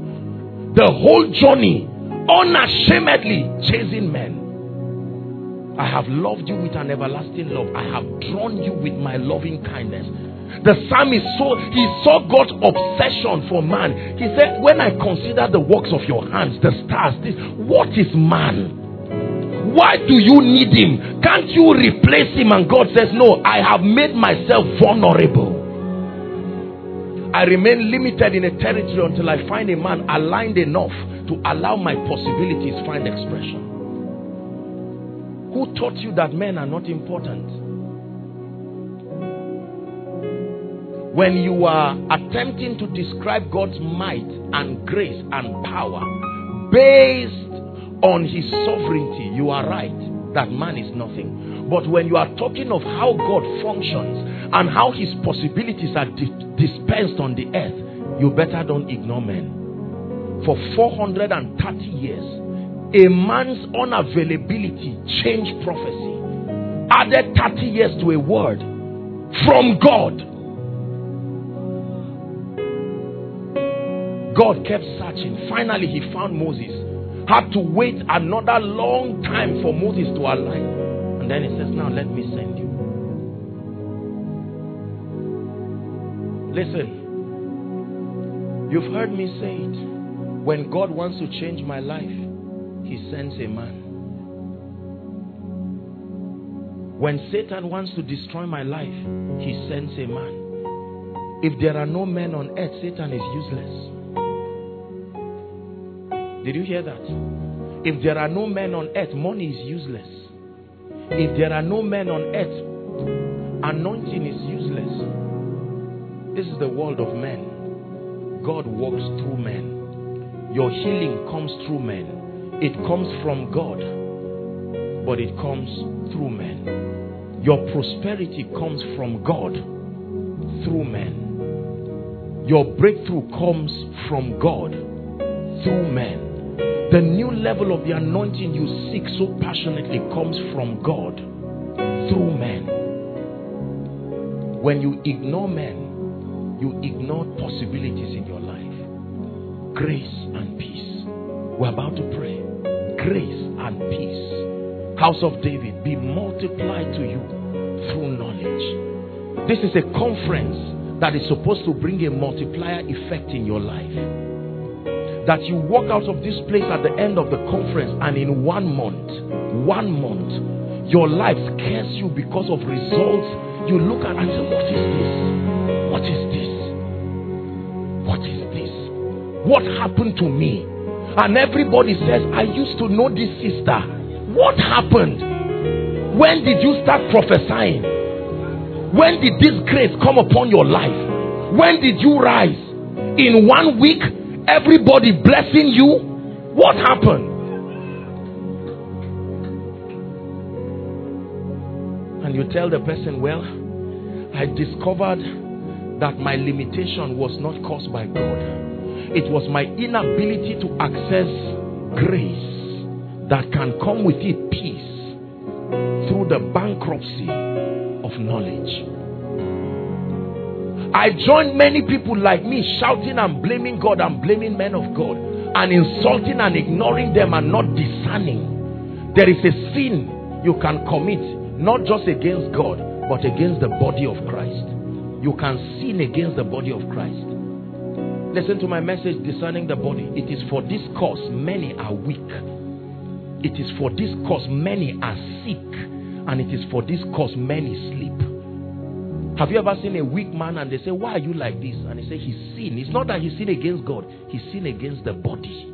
Revelation. The whole journey unashamedly chasing men. I have loved you with an everlasting love. I have drawn you with my loving kindness. The psalmist saw, he saw God's obsession for man. He said, when I consider the works of your hands, the stars, this, what is man? Why do you need him? Can't you replace him? And God says, no, I have made myself vulnerable. I remain limited in a territory until I find a man aligned enough to allow my possibilities find expression. Who taught you that men are not important? When you are attempting to describe God's might and grace and power based on his sovereignty, you are right that man is nothing. But when you are talking of how God functions and how his possibilities are di dispensed on the earth, you better don't ignore men. For four hundred thirty years, a man's unavailability changed prophecy, added thirty years to a word from God. God kept searching. Finally, he found Moses. Had to wait another long time for Moses to align. And then he says, now let me send you. Listen, you've heard me say it. When God wants to change my life, he sends a man. When Satan wants to destroy my life, he sends a man. If there are no men on earth, Satan is useless. Did you hear that? If there are no men on earth, money is useless. If there are no men on earth, anointing is useless. This is the world of men. God works through men. Your healing comes through men. It comes from God, but it comes through men. Your prosperity comes from God through men. Your breakthrough comes from God through men. The new level of the anointing you seek so passionately comes from God through men. When you ignore men, you ignore possibilities in your life. Grace and peace. We're about to pray. Grace and peace. House of David, be multiplied to you through knowledge. This is a conference that is supposed to bring a multiplier effect in your life. That you walk out of this place at the end of the conference and in one month, one month, your life scares you because of results. You look at and say, what is this? What is this? What is this? What happened to me? And everybody says, I used to know this sister. What happened? When did you start prophesying? When did this grace come upon your life? When did you rise? In one week, everybody blessing you? What happened? And you tell the person, well, I discovered that my limitation was not caused by God. It was my inability to access grace that can come with it peace through the bankruptcy of knowledge. I joined many people like me shouting and blaming God and blaming men of God and insulting and ignoring them and not discerning. There is a sin you can commit not just against God but against the body of Christ. You can sin against the body of Christ. Listen to my message, discerning the body. It is for this cause many are weak. It is for this cause many are sick. And it is for this cause many sleep. Have you ever seen a weak man and they say, why are you like this? And they say, he's sinned. It's not that he's sinned against God. He's sinned against the body.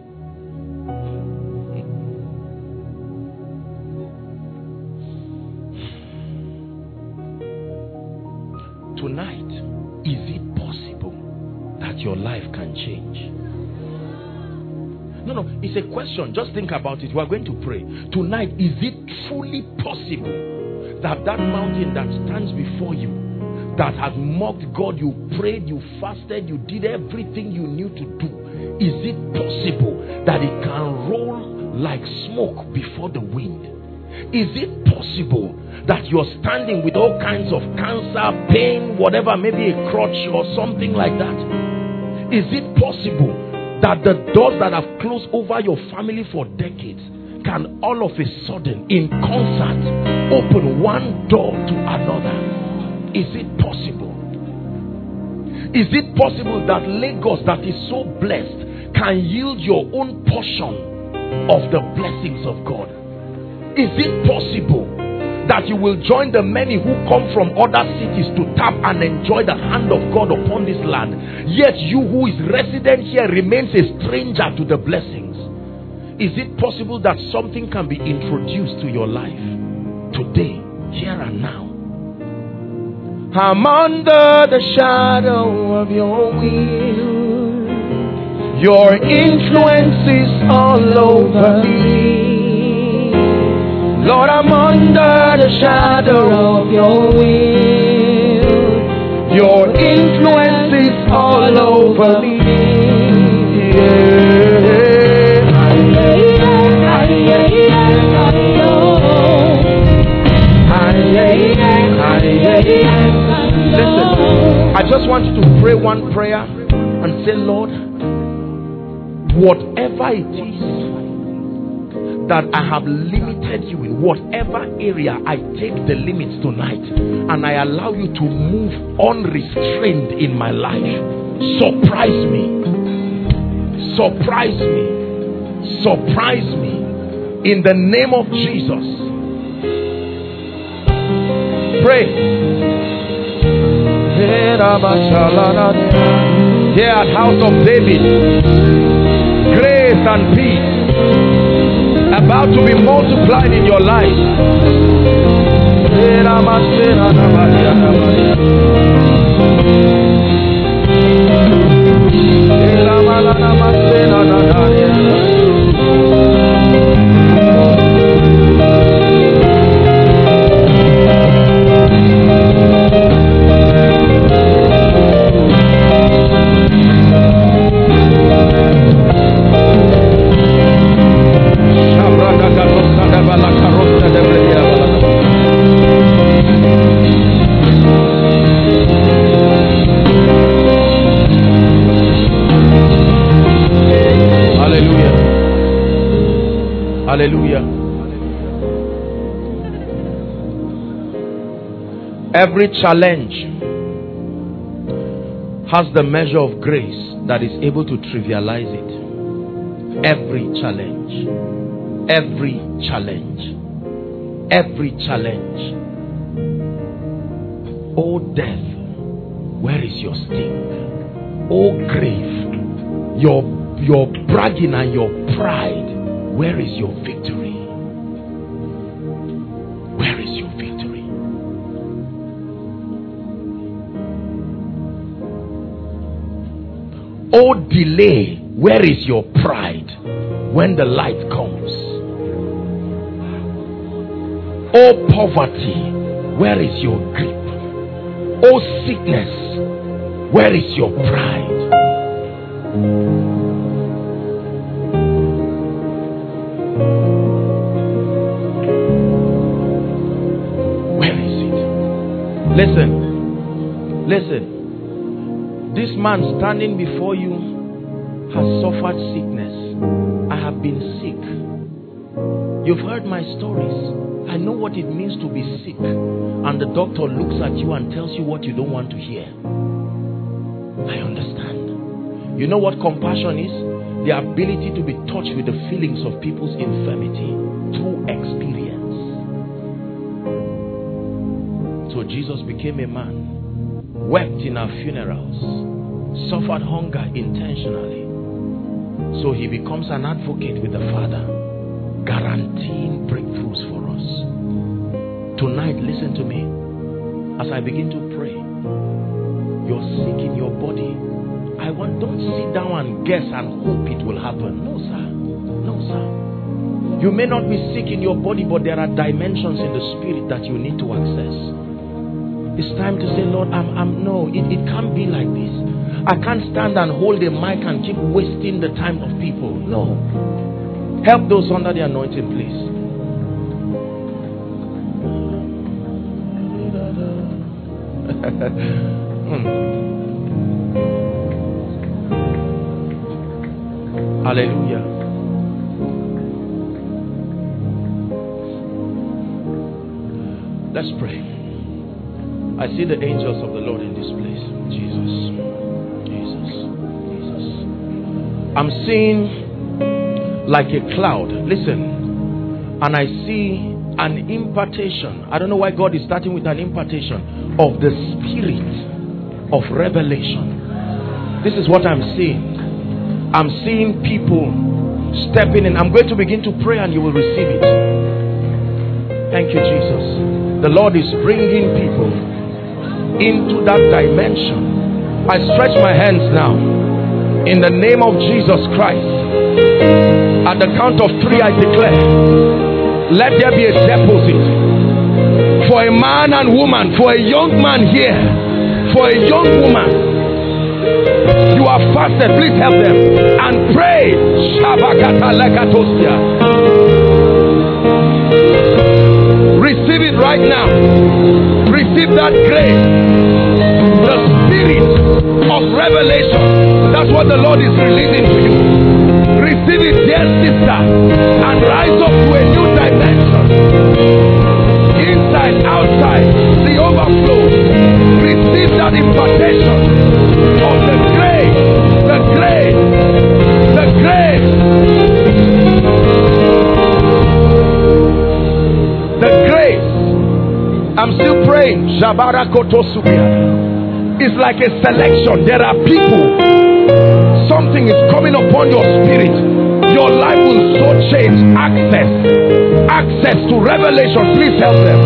Tonight, is it possible that your life can change? No, no, it's a question. Just think about it. We are going to pray. Tonight, is it truly possible that that mountain that stands before you, that has mocked God, you prayed, you fasted, you did everything you knew to do, is it possible that it can roll like smoke before the wind? Is it possible that you're standing with all kinds of cancer, pain, whatever, maybe a crutch or something like that? Is it possible that the doors that have closed over your family for decades, God can all of a sudden, in concert, open one door to another. Is it possible? Is it possible that Lagos, that is so blessed, can yield your own portion of the blessings of God? Is it possible that you will join the many who come from other cities to tap and enjoy the hand of God upon this land, yet you who is resident here remains a stranger to the blessings? Is it possible that something can be introduced to your life today, here and now? I'm under the shadow of your wings. Your influence is all over me. Lord, I'm under the shadow of your wings. Your influence is all over me. Yeah. Listen, I just want you to pray one prayer and say, Lord, whatever it is that I have limited you in, whatever area, I take the limits tonight and I allow you to move unrestrained in my life. Surprise me. Surprise me. Surprise me. In the name of Jesus. Pray. Here at House of David, grace and peace about to be multiplied in your life. Hallelujah. Every challenge has the measure of grace that is able to trivialize it. Every challenge. Every challenge. Every challenge. Oh death, where is your sting? Oh grave, your, your bragging and your pride, where is your victory? Where is your victory? Oh delay, where is your pride when the light comes? Oh poverty, where is your grip? Oh sickness, where is your pride? Listen, listen. This man standing before you has suffered sickness. I have been sick. You've heard my stories. I know what it means to be sick. And the doctor looks at you and tells you what you don't want to hear. I understand. You know what compassion is? The ability to be touched with the feelings of people's infirmity through experience. So Jesus became a man, wept in our funerals, suffered hunger intentionally. So he becomes an advocate with the Father, guaranteeing breakthroughs for us. Tonight, listen to me. As I begin to pray, you're sick in your body. I want, don't sit down and guess and hope it will happen. No, sir. No, sir. You may not be sick in your body, but there are dimensions in the spirit that you need to access. It's time to say, Lord, I'm, I'm no, it, it can't be like this. I can't stand and hold a mic and keep wasting the time of people. No. Help those under the anointing, please. hmm. Hallelujah. Let's pray. I see the angels of the Lord in this place. Jesus. Jesus. Jesus. I'm seeing like a cloud. Listen. And I see an impartation. I don't know why God is starting with an impartation of the spirit of revelation. This is what I'm seeing. I'm seeing people stepping in. I'm going to begin to pray and you will receive it. Thank you, Jesus. The Lord is bringing people into that dimension. I stretch my hands now in the name of Jesus Christ. At the count of three I declare, let there be a deposit for a man and woman, for a young man here, for a young woman. You are fasted, please help them and pray. Receive it right now. Receive that grace. The spirit of revelation. That's what the Lord is releasing to you. Receive it, dear sister, and rise up to a new dimension. Inside, outside, the overflow. Receive that impartation of the grace, the grace, the grace. The grace. I'm still praying. It's like a selection. There are people. Something is coming upon your spirit. Your life will so change. Access. Access to revelation. Please help them.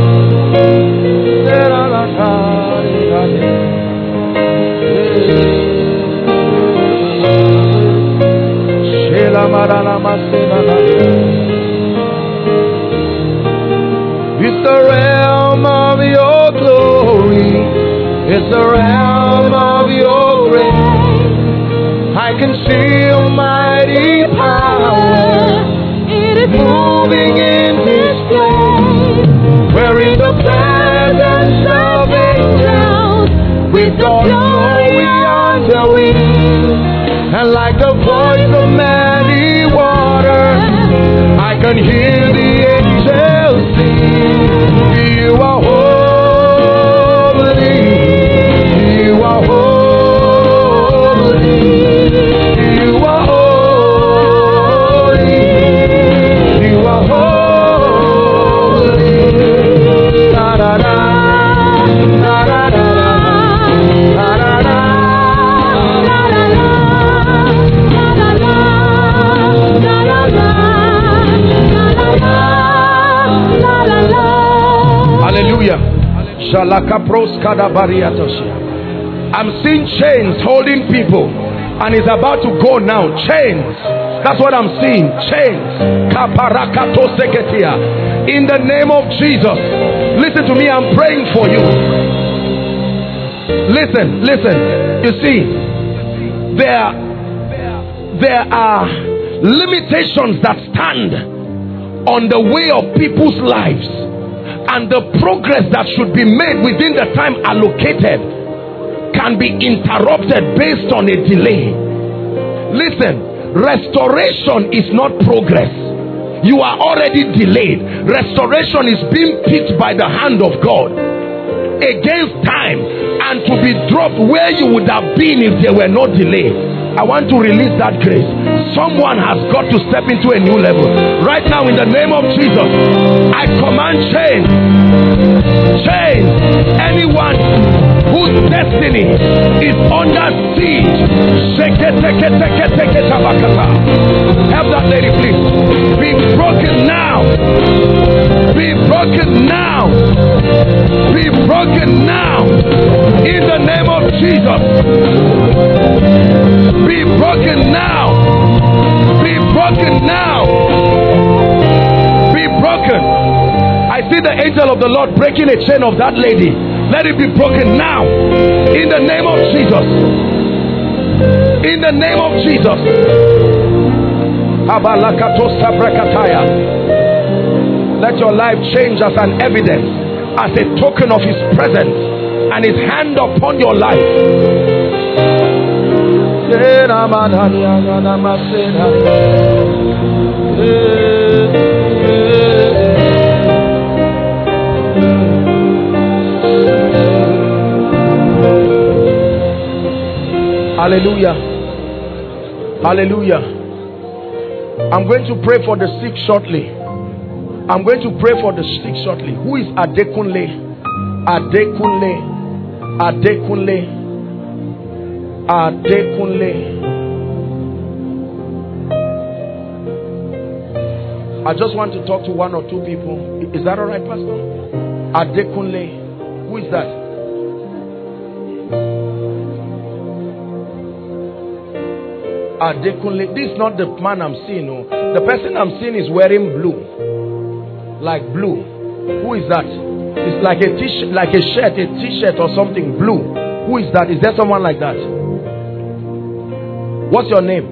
It's the realm of your glory. It's the realm of your grace. I can see almighty power. It is moving in this place. We're in the presence of angels with the glory on the wings. And like the voice of many waters, I can hear the angels sing. You are holy. You are holy. You are holy. You are holy. Da da da. Da da da. Da da da. Hallelujah. I'm seeing chains holding people, and it's about to go now. Chains. That's what I'm seeing. Chains. In the name of Jesus. Listen to me. I'm praying for you. Listen, listen. You see, there, there are limitations that stand on the way of people's lives, and the progress that should be made within the time allocated can be interrupted based on a delay. Listen, restoration is not progress. You are already delayed. Restoration is being picked by the hand of God against time, and to be dropped where you would have been if there were no delay. I want to release that grace. Someone has got to step into a new level. Right now, in the name of Jesus, I command chains. Chains. Anyone whose destiny is under siege. Help that lady, please. Be broken now. Be broken now. Be broken now. In the name of Jesus. Be broken now. Be broken now. Be broken. I see the angel of the Lord breaking a chain of that lady. Let it be broken now. In the name of Jesus. In the name of Jesus. Let your life change as an evidence, as a token of His presence and His hand upon your life. Hallelujah. Hallelujah. I'm going to pray for the sick shortly. I'm going to pray for the sick shortly. Who is Adekunle? Adekunle. Adekunle. Adekunle. I just want to talk to one or two people. Is that all right, Pastor? Adekunle. Who is that? Adekunle. This is not the man I'm seeing. No. The person I'm seeing is wearing blue. Like blue. Who is that? It's like a t-shirt, like a shirt, a t-shirt or something blue. Who is that? Is there someone like that? What's your name?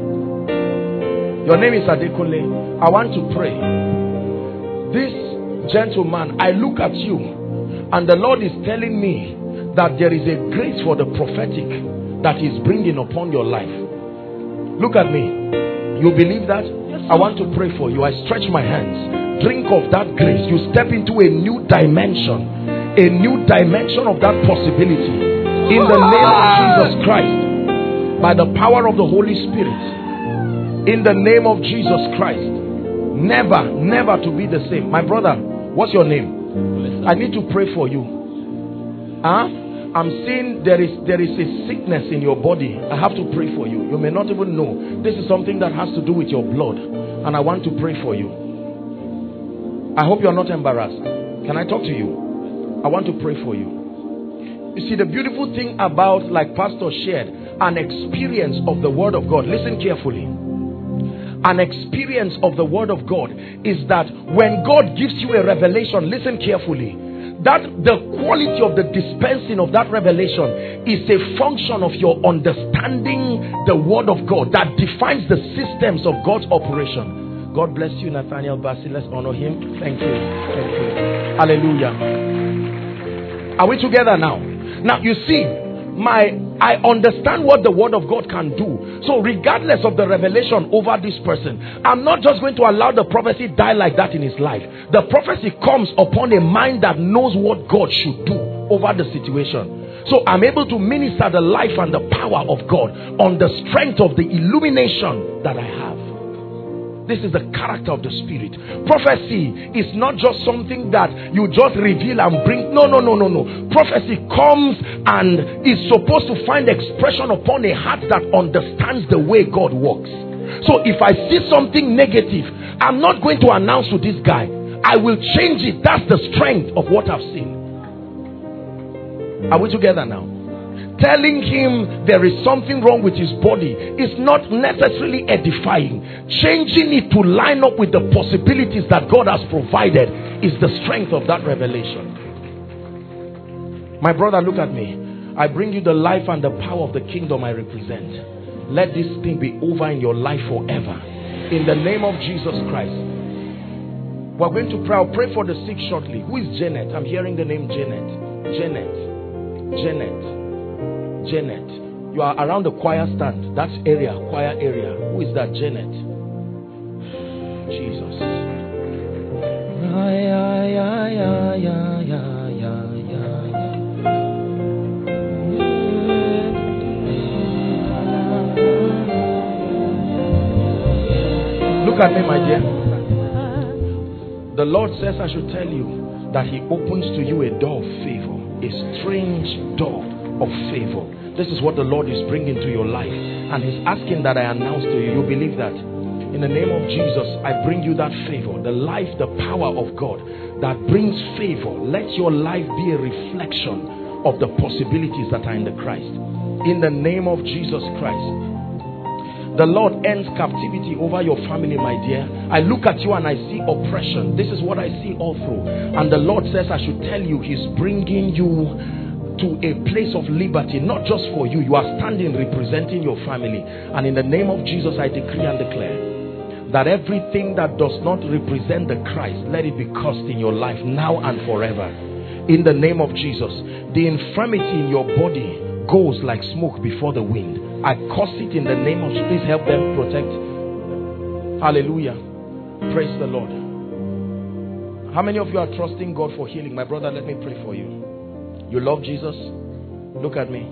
Your name is Adekunle. I want to pray. This gentleman, I look at you and the Lord is telling me that there is a grace for the prophetic that is bringing upon your life. Look at me. You believe that? I want to pray for you. I stretch my hands. Drink of that grace. You step into a new dimension. A new dimension of that possibility. In the name of Jesus Christ. By the power of the Holy Spirit. In the name of Jesus Christ. Never, never to be the same. My brother, what's your name? I need to pray for you. Huh? I'm seeing there is there is a sickness in your body. I have to pray for you. You may not even know. This is something that has to do with your blood. And I want to pray for you. I hope you are not embarrassed. Can I talk to you? I want to pray for you. You see, the beautiful thing about, like Pastor shared, an experience of the Word of God. Listen carefully. An experience of the Word of God is that when God gives you a revelation, listen carefully, that the quality of the dispensing of that revelation is a function of your understanding the Word of God that defines the systems of God's operation. God bless you, Nathaniel Bassi. Let's honor him. Thank you. Thank you. Hallelujah. Are we together now? Now you see, my I understand what the Word of God can do. So regardless of the revelation over this person, I'm not just going to allow the prophecy die like that in his life. The prophecy comes upon a mind that knows what God should do over the situation. So I'm able to minister the life and the power of God on the strength of the illumination that I have. This is the character of the Spirit. Prophecy is not just something that you just reveal and bring. No, no, no, no, no. Prophecy comes and is supposed to find expression upon a heart that understands the way God works. So if I see something negative, I'm not going to announce to this guy. I will change it. That's the strength of what I've seen. Are we together now? Telling him there is something wrong with his body is not necessarily edifying. Changing it to line up with the possibilities that God has provided is the strength of that revelation. My brother, look at me. I bring you the life and the power of the kingdom I represent. Let this thing be over in your life forever. In the name of Jesus Christ. We're going to pray. I'll pray for the sick shortly. Who is Janet? I'm hearing the name Janet. Janet. Janet. Janet, you are around the choir stand. That's area, choir area. Who is that? Janet. Jesus. Yeah, yeah, yeah, yeah, yeah, yeah, yeah, yeah. Look at me, my dear. The Lord says I should tell you that He opens to you a door of favor, a strange door of favor. This is what the Lord is bringing to your life, and He's asking that I announce to you. You believe that? In the name of Jesus, I bring you that favor, the life, the power of God that brings favor. Let your life be a reflection of the possibilities that are in the Christ. In the name of Jesus Christ, the Lord ends captivity over your family, my dear. I look at you and I see oppression. This is what I see all through, and the Lord says I should tell you He's bringing you to a place of liberty, not just for you. You are standing representing your family, and in the name of Jesus I decree and declare that everything that does not represent the Christ, let it be cursed in your life now and forever. In the name of Jesus, the infirmity in your body goes like smoke before the wind. I curse it in the name of Jesus. Please help them protect. Hallelujah. Praise the Lord. How many of you are trusting God for healing? My brother, let me pray for you. You love Jesus? Look at me.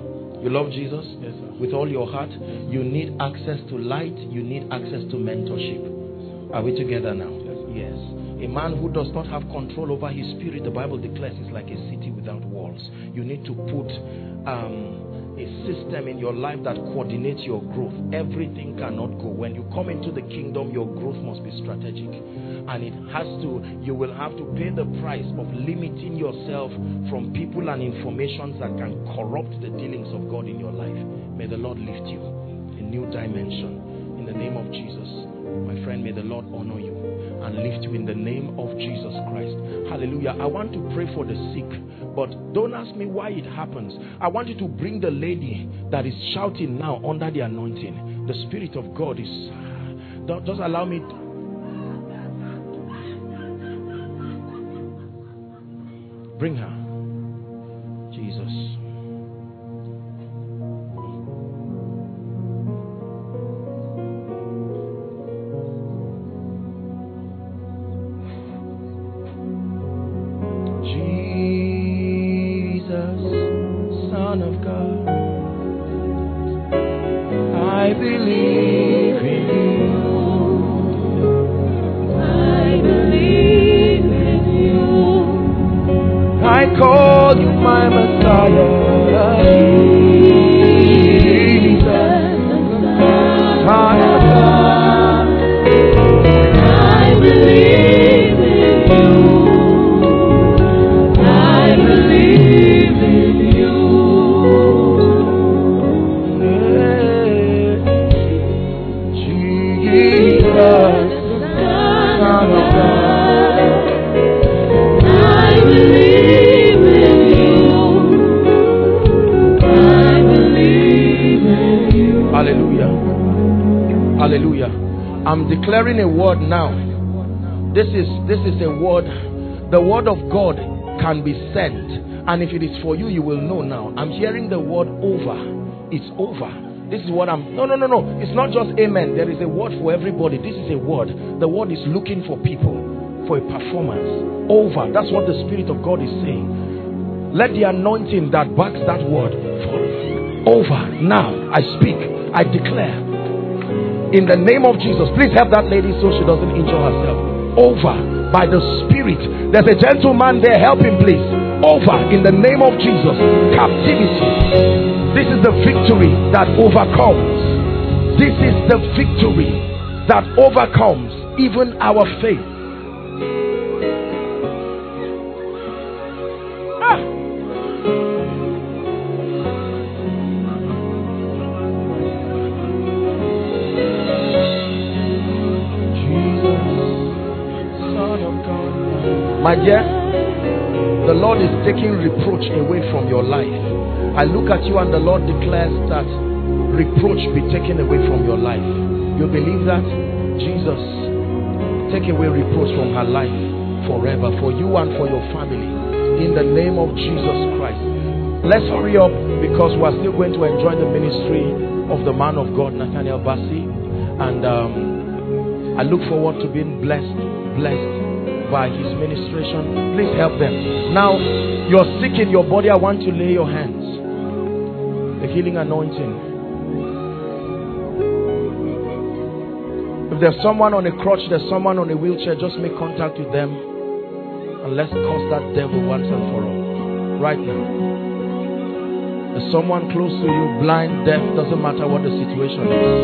You love Jesus? Yes, sir. With all your heart. You need access to light. You need access to mentorship. Are we together now? Yes. A man who does not have control over his spirit, the Bible declares, is like a city without walls. You need to put um, a system in your life that coordinates your growth. Everything cannot go. When you come into the kingdom, your growth must be strategic. And it has to, you will have to pay the price of limiting yourself from people and informations that can corrupt the dealings of God in your life. May the Lord lift you a new dimension in the name of Jesus. My friend, may the Lord honor you and lift you in the name of Jesus Christ. Hallelujah. I want to pray for the sick, but don't ask me why it happens. I want you to bring the lady that is shouting now under the anointing. The Spirit of God is, don't, just allow me to, bring her. Jesus. Declaring a word now. This is this is a word. The word of God can be sent, and if it is for you, you will know now. I'm hearing the word over. It's over. This is what I'm. No, no, no, no. It's not just amen. There is a word for everybody. This is a word. The word is looking for people for a performance. Over. That's what the Spirit of God is saying. Let the anointing that backs that word fall. Over. Now I speak. I declare. In the name of Jesus, please help that lady so she doesn't injure herself. Over by the Spirit. There's a gentleman there. Help him, please. Over in the name of Jesus. Captivity. This is the victory that overcomes. This is the victory that overcomes even our faith. My dear, the Lord is taking reproach away from your life. I look at you and the Lord declares that reproach be taken away from your life. You believe that? Jesus, take away reproach from her life forever, for you and for your family, in the name of Jesus Christ. Let's hurry up because we're still going to enjoy the ministry of the man of God, Nathaniel Bassey, and um, I look forward to being blessed, blessed by his ministration. Please help them. Now, you're sick in your body. I want to lay your hands. The healing anointing. If there's someone on a crutch, there's someone on a wheelchair, just make contact with them and let's curse that devil once and for all. Right now. There's someone close to you, blind, deaf, doesn't matter what the situation is.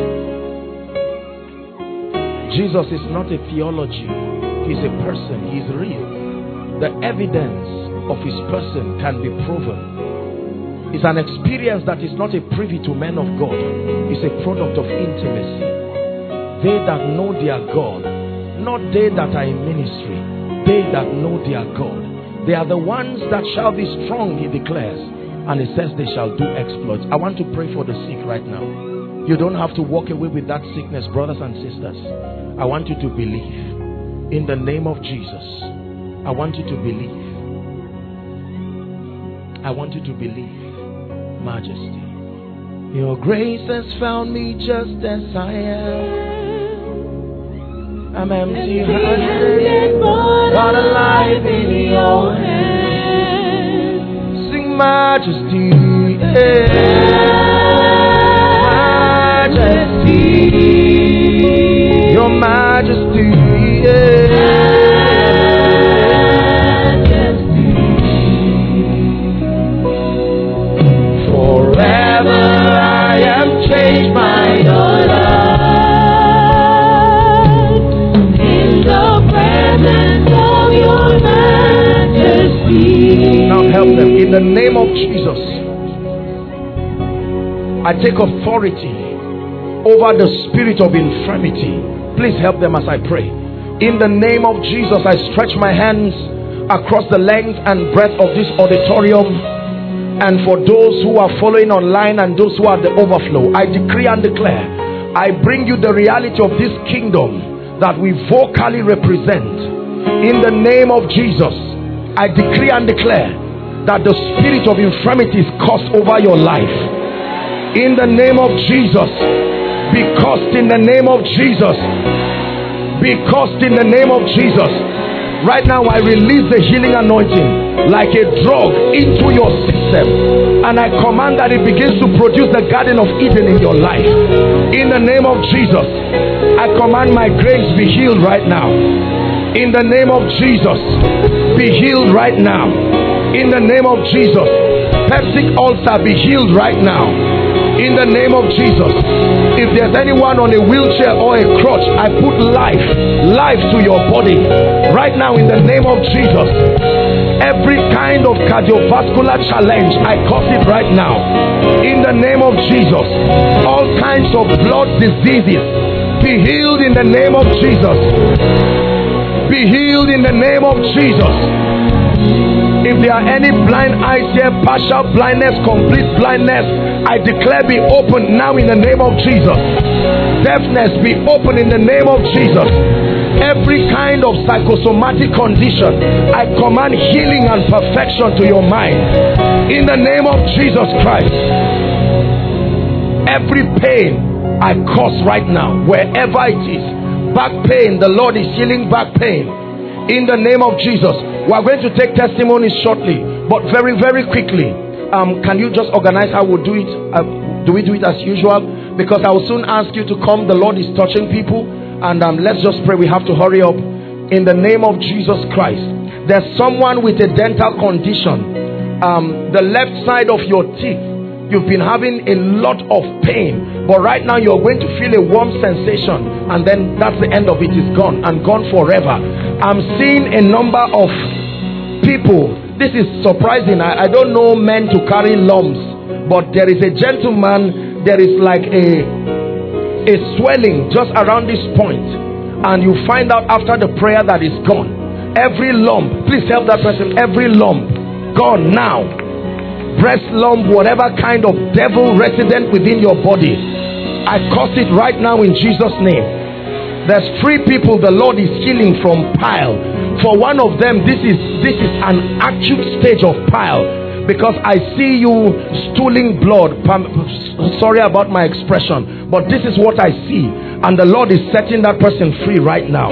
Jesus is not a theology. He's a person. He's real. The evidence of his person can be proven. It's an experience that is not a privy to men of God. It's a product of intimacy. They that know their God, not they that are in ministry, they that know their God. They are the ones that shall be strong, he declares. And he says they shall do exploits. I want to pray for the sick right now. You don't have to walk away with that sickness, brothers and sisters. I want you to believe. In the name of Jesus, I want you to believe. I want you to believe. Majesty. Your grace has found me just as I am. I'm empty-handed, but alive in your hands. Sing majesty. Yeah. Your majesty, yeah. Forever I am changed by your love. In the presence of your majesty. Now help them in the name of Jesus. I take authority over the spirit of infirmity. Please help them as I pray. In the name of Jesus, I stretch my hands across the length and breadth of this auditorium, and for those who are following online and those who are the overflow, I decree and declare, I bring you the reality of this kingdom that we vocally represent. In the name of Jesus, I decree and declare that the spirit of infirmity is cursed over your life. In the name of Jesus, be cursed in the name of Jesus. Be cursed in the name of Jesus. Right now I release the healing anointing like a drug into your system, and I command that it begins to produce the Garden of Eden in your life. In the name of Jesus, I command migraines be healed right now. In the name of Jesus, be healed right now. In the name of Jesus, peptic ulcer be healed right now. In the name of Jesus, if there's anyone on a wheelchair or a crutch, I put life, life to your body right now in the name of Jesus. Every kind of cardiovascular challenge, I curse it right now in the name of Jesus. All kinds of blood diseases, be healed in the name of Jesus. Be healed in the name of Jesus. If there are any blind eyes here, partial blindness, complete blindness, I declare be open now in the name of Jesus. Deafness be open in the name of Jesus. Every kind of psychosomatic condition, I command healing and perfection to your mind in the name of Jesus Christ. Every pain I curse right now, wherever it is. Back pain, the Lord is healing back pain in the name of Jesus. We are going to take testimonies shortly, but very very quickly, um, can you just organize how we'll do it? Uh, do we do it as usual? Because I will soon ask you to come. The Lord is touching people, and um, let's just pray. We have to hurry up in the name of Jesus Christ. There's someone with a dental condition. Um, the left side of your teeth, you've been having a lot of pain, but right now you're going to feel a warm sensation, and then that's the end of it. Is gone and gone forever. I'm seeing a number of people. This is surprising. I, I don't know men to carry lumps, but there is a gentleman. There is like a a swelling just around this point, and you find out after the prayer that it's gone. Every lump, please help that person. Every lump gone now. Breast lump, whatever kind of devil resident within your body, I curse it right now in Jesus' name. There's three people the Lord is healing from pile. For one of them, this is this is an acute stage of pile, because I see you stooling blood. Sorry about my expression, but this is what I see, and the Lord is setting that person free right now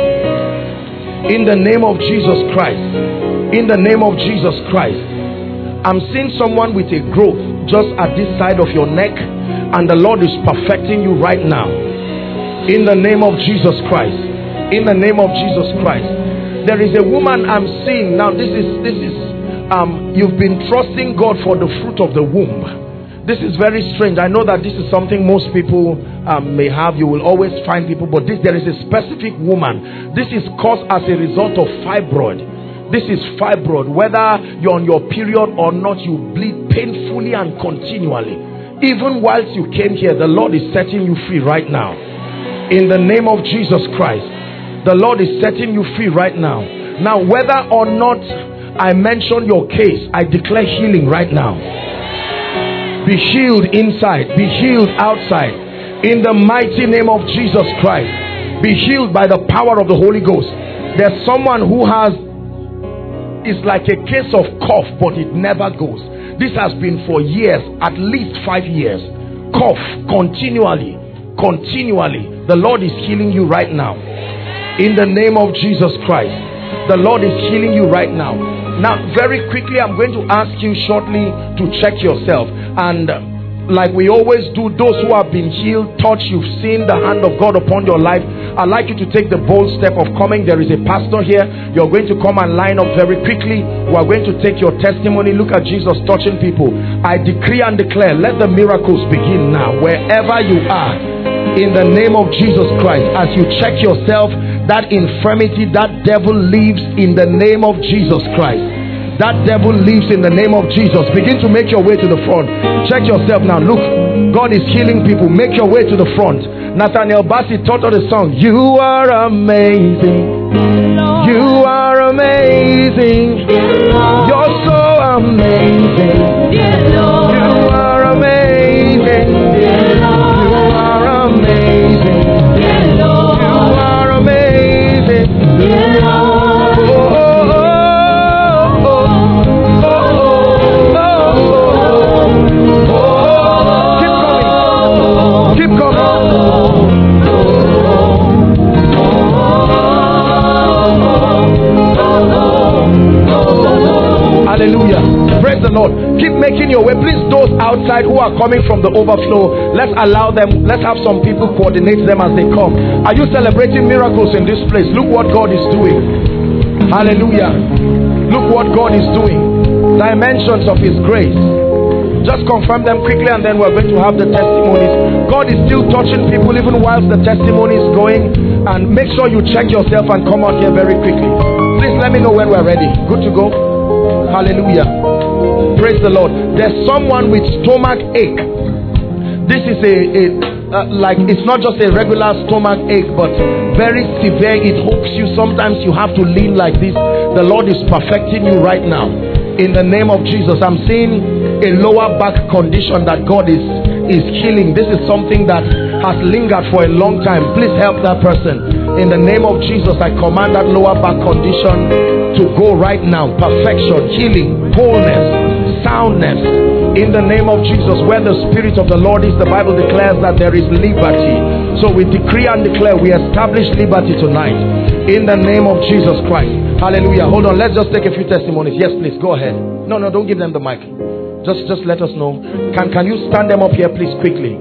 in the name of Jesus Christ. In the name of Jesus Christ. I'm seeing someone with a growth just at this side of your neck, and the Lord is perfecting you right now in the name of Jesus Christ. In the name of Jesus Christ. There is a woman I'm seeing now. This is this is um you've been trusting God for the fruit of the womb. This is very strange. I know that this is something most people um, may have. You will always find people, but this, there is a specific woman. This is caused as a result of fibroid. This is fibroid. Whether you're on your period or not, you bleed painfully and continually. Even whilst you came here, the Lord is setting you free right now. In the name of Jesus Christ, the Lord is setting you free right now. Now, whether or not I mention your case, I declare healing right now. Be healed inside, be healed outside. In the mighty name of Jesus Christ, be healed by the power of the Holy Ghost. There's someone who has, it's like a case of cough, but it never goes. This has been for years, at least five years. Cough continually, continually. The Lord is healing you right now. In the name of Jesus Christ, the Lord is healing you right now. Now, very quickly, I'm going to ask you shortly to check yourself. And like we always do, those who have been healed, touched, you've seen the hand of God upon your life, I'd like you to take the bold step of coming. There is a pastor here. You're going to come and line up very quickly. We're going to take your testimony. Look at Jesus touching people. I decree and declare, let the miracles begin now, wherever you are, in the name of Jesus Christ. As you check yourself, that infirmity, that devil leaves in the name of Jesus Christ. That devil leaves in the name of Jesus. Begin to make your way to the front. Check yourself now. Look, God is healing people. Make your way to the front. Nathaniel Bassey taught us the song. You are amazing. You are amazing. You're so amazing. You are amazing. You are amazing. You are amazing. Hallelujah. Praise the Lord. Keep making your way. Please, those outside who are coming from the overflow, let's allow them, let's have some people coordinate them as they come. Are you celebrating miracles in this place? Look what God is doing. Hallelujah. Look what God is doing. Dimensions of His grace. Just confirm them quickly and then we're going to have the testimonies. God is still touching people even whilst the testimony is going. And make sure you check yourself and come out here very quickly. Please let me know when we're ready. Good to go? Hallelujah. Praise the Lord. There's someone with stomach ache. This is a, a uh, like, it's not just a regular stomach ache, but very severe. It hooks you. Sometimes you have to lean like this. The Lord is perfecting you right now. In the name of Jesus. I'm seeing a lower back condition that God is, is healing. This is something that has lingered for a long time. Please help that person. In the name of Jesus, I command that lower back condition to go right now. Perfection, healing, wholeness, soundness. In the name of Jesus, where the Spirit of the Lord is, the Bible declares that there is liberty. So we decree and declare, we establish liberty tonight. In the name of Jesus Christ. Hallelujah. Hold on, let's just take a few testimonies. Yes, please, go ahead. No, no, don't give them the mic. Just just let us know. Can can you stand them up here, please, quickly?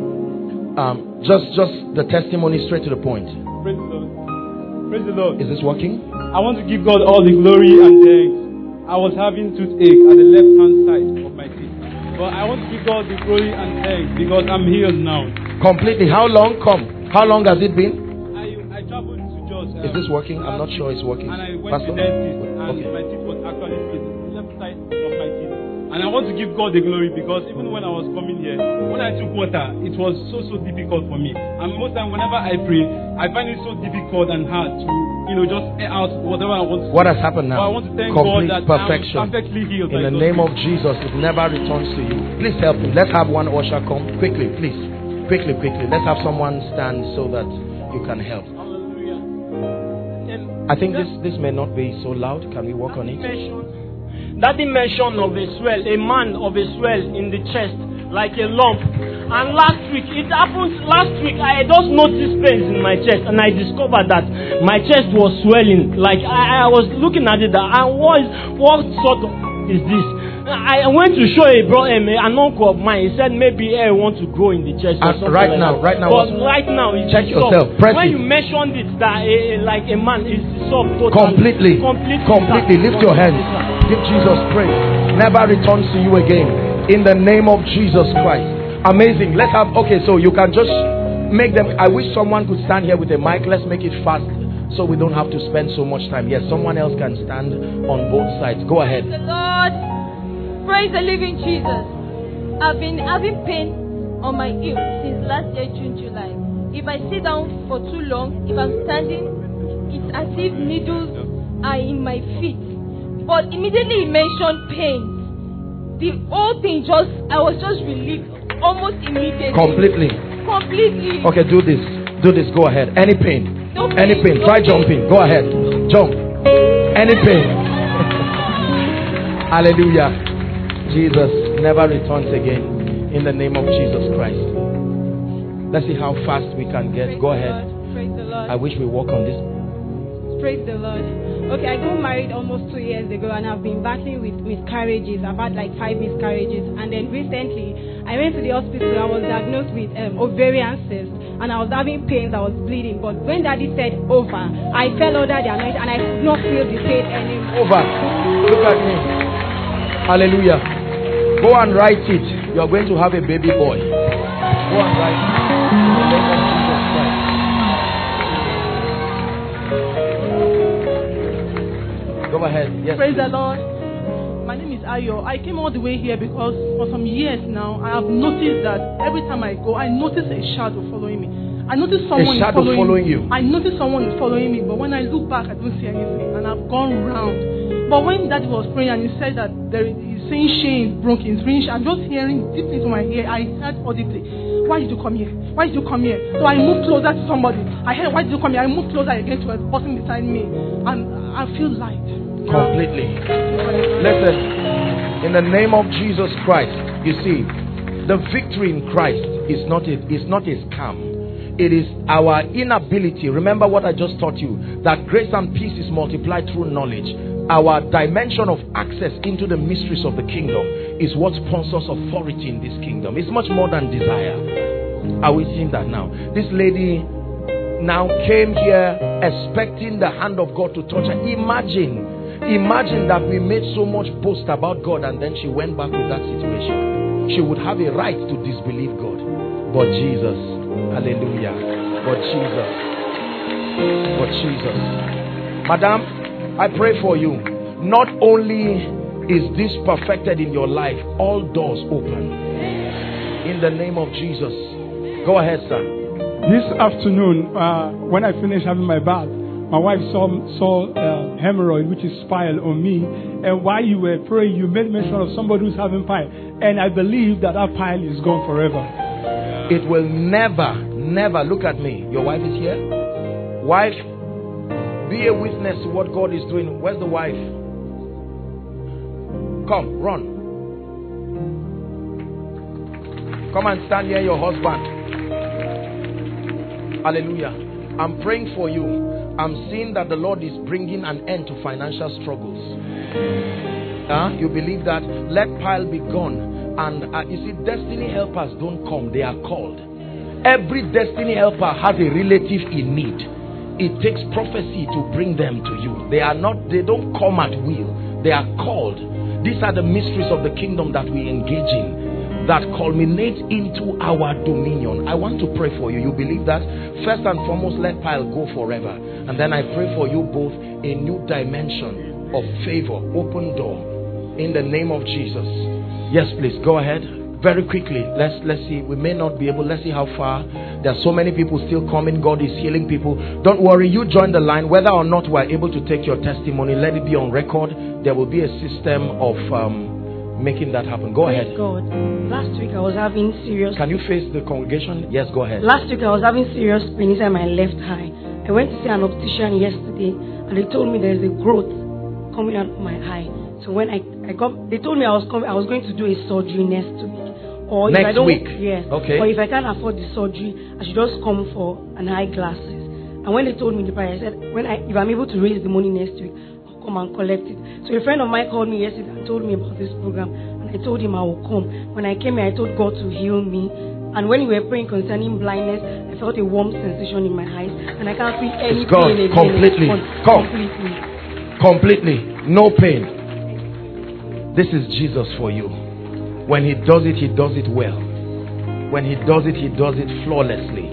Um, just just the testimony straight to the point. Praise the Lord. Praise the Lord. Is this working? I want to give God all the glory and thanks. I was having toothache at the left hand side of my teeth. But I want to give God the glory and thanks because I'm healed now. Completely. How long? Come. How long has it been? I I traveled to Jos. Um, Is this working? I'm not sure it's working. And I went Pastor? to the dentist and Okay. my teeth was actually fixed. The left side of my teeth. And I want to give God the glory because even when I was coming here, when I took water, it was so, so difficult for me. And most time, whenever I pray, I find it so difficult and hard to, you know, just air out whatever I want to. What has happened now? But I want to thank Complete God that perfection. I'm perfectly healed. In the name of Jesus, it never returns to you. Please help him. Let's have one usher come. Quickly, please. Quickly, quickly. Let's have someone stand so that you can help. Hallelujah. I think this, this may not be so loud. Can we work on it? That dimension of a swell, a man of a swell in the chest, like a lump. And last week, it happened last week, I just noticed pains in my chest and I discovered that my chest was swelling. Like I, I was looking at it, and what, is, what sort of is this? I went to show a bro, um, an uncle of mine. He said maybe I want to grow in the chest. Or And something right like now, that. right now, But what's- right now, it's check soft. yourself. Press when it. you mentioned it, that uh, like a man is soft. Totally. Completely. Completely. Completely. Lift your hands. Give Jesus praise. Never returns to you again. In the name of Jesus Christ. Amazing. Let's have, okay, so you can just make them. I wish someone could stand here with a mic. Let's make it fast so we don't have to spend so much time. Yes, someone else can stand on both sides. Go ahead. The Lord, praise the living Jesus. I've been having pain on my heel since last year, June, July. If I sit down for too long, if I'm standing, it's as if needles are in my feet. But immediately he mentioned pain. The whole thing just, I was just relieved almost immediately. Completely. Completely. Okay, do this. Do this. Go ahead. Any pain. No Any pain. no Try jumping. Go ahead. Jump. Any pain. Hallelujah. Jesus never returns again. In the name of Jesus Christ. Let's see how fast we can get. Praise Go the ahead. Lord. Praise the Lord. I wish we walk on this. Praise the Lord. Okay, I got married almost two years ago and I've been battling with miscarriages. I've had like five miscarriages. And then recently, I went to the hospital. I was diagnosed with um, ovarian cyst and I was having pains. I was bleeding. But when Daddy said over, I fell under the anointing and I could not feel the pain anymore. Over. Look at me. Hallelujah. Go and write it. You are going to have a baby boy. Go and write it. In the name of Jesus Christ. Go ahead. Yes. Praise the Lord. My name is Ayo. I came all the way here because for some years now I have noticed that every time I go, I notice a shadow following me. I notice someone a shadow is following, following me. you. I notice someone is following me, but when I look back, I don't see anything, and I've gone round. But when Daddy was praying and he said that there is he's saying chains broken, chains, I'm just hearing deep into my ear. I heard audibly, "Why did you come here? Why did you come here?" So I moved closer to somebody. I heard, "Why did you come here?" I moved closer again to a person beside me, and I feel light. Completely. Listen, in the name of Jesus Christ, you see, the victory in Christ is not a, is not a scam. It is our inability. Remember what I just taught you, that grace and peace is multiplied through knowledge. Our dimension of access into the mysteries of the kingdom is what sponsors authority in this kingdom. It's much more than desire. Are we seeing that now? This lady now came here expecting the hand of God to touch her. Imagine Imagine that we made so much boast about God and then she went back with that situation. She would have a right to disbelieve God. But Jesus, hallelujah. But Jesus, but Jesus. Madam, I pray for you. Not only is this perfected in your life, all doors open. In the name of Jesus. Go ahead, sir. This afternoon, uh, when I finished having my bath, my wife saw, saw uh, hemorrhoid, which is pile, on me. And while you were praying, you made mention of somebody who's having pile. And I believe that that pile is gone forever. It will never, never, look at me. Your wife is here? Wife, be a witness to what God is doing. Where's the wife? Come, run. Come and stand near your husband. Hallelujah. I'm praying for you. I'm seeing that the Lord is bringing an end to financial struggles. Huh? You believe that? Let pile be gone. And uh, you see, destiny helpers don't come, they are called. Every destiny helper has a relative in need. It takes prophecy to bring them to you. They are not, they don't come at will. They are called. These are the mysteries of the kingdom that we engage in, that culminate into our dominion. I want to pray for you. You believe that? First and foremost, let pile go forever. And then I pray for you both a new dimension of favor, open door, in the name of Jesus. Yes, please, go ahead. Very quickly, let's let's see. We may not be able, let's see how far. There are so many people still coming. God is healing people. Don't worry, you join the line. Whether or not we're able to take your testimony, let it be on record. There will be a system of um, making that happen. Go Praise ahead. God. Last week I was having serious. Can you face the congregation? Yes, go ahead. Last week I was having serious pain inside my left eye. I went to see an optician yesterday, and they told me there's a growth coming out of my eye. So when I, I got, they told me I was coming, I was going to do a surgery next week. Or next if I don't, week. Yes. Okay. Or if I can't afford the surgery, I should just come for an eyeglasses. And when they told me the price, I said, when I, if I'm able to raise the money next week, I'll come and collect it. So a friend of mine called me yesterday and told me about this program, and I told him I will come. When I came here, I told God to heal me. And when we were praying concerning blindness, I felt a warm sensation in my eyes, and I can't feel any it's gone. pain again. Completely. Come. Completely. Completely. No pain. This is Jesus for you. When he does it, he does it well. When he does it, he does it flawlessly.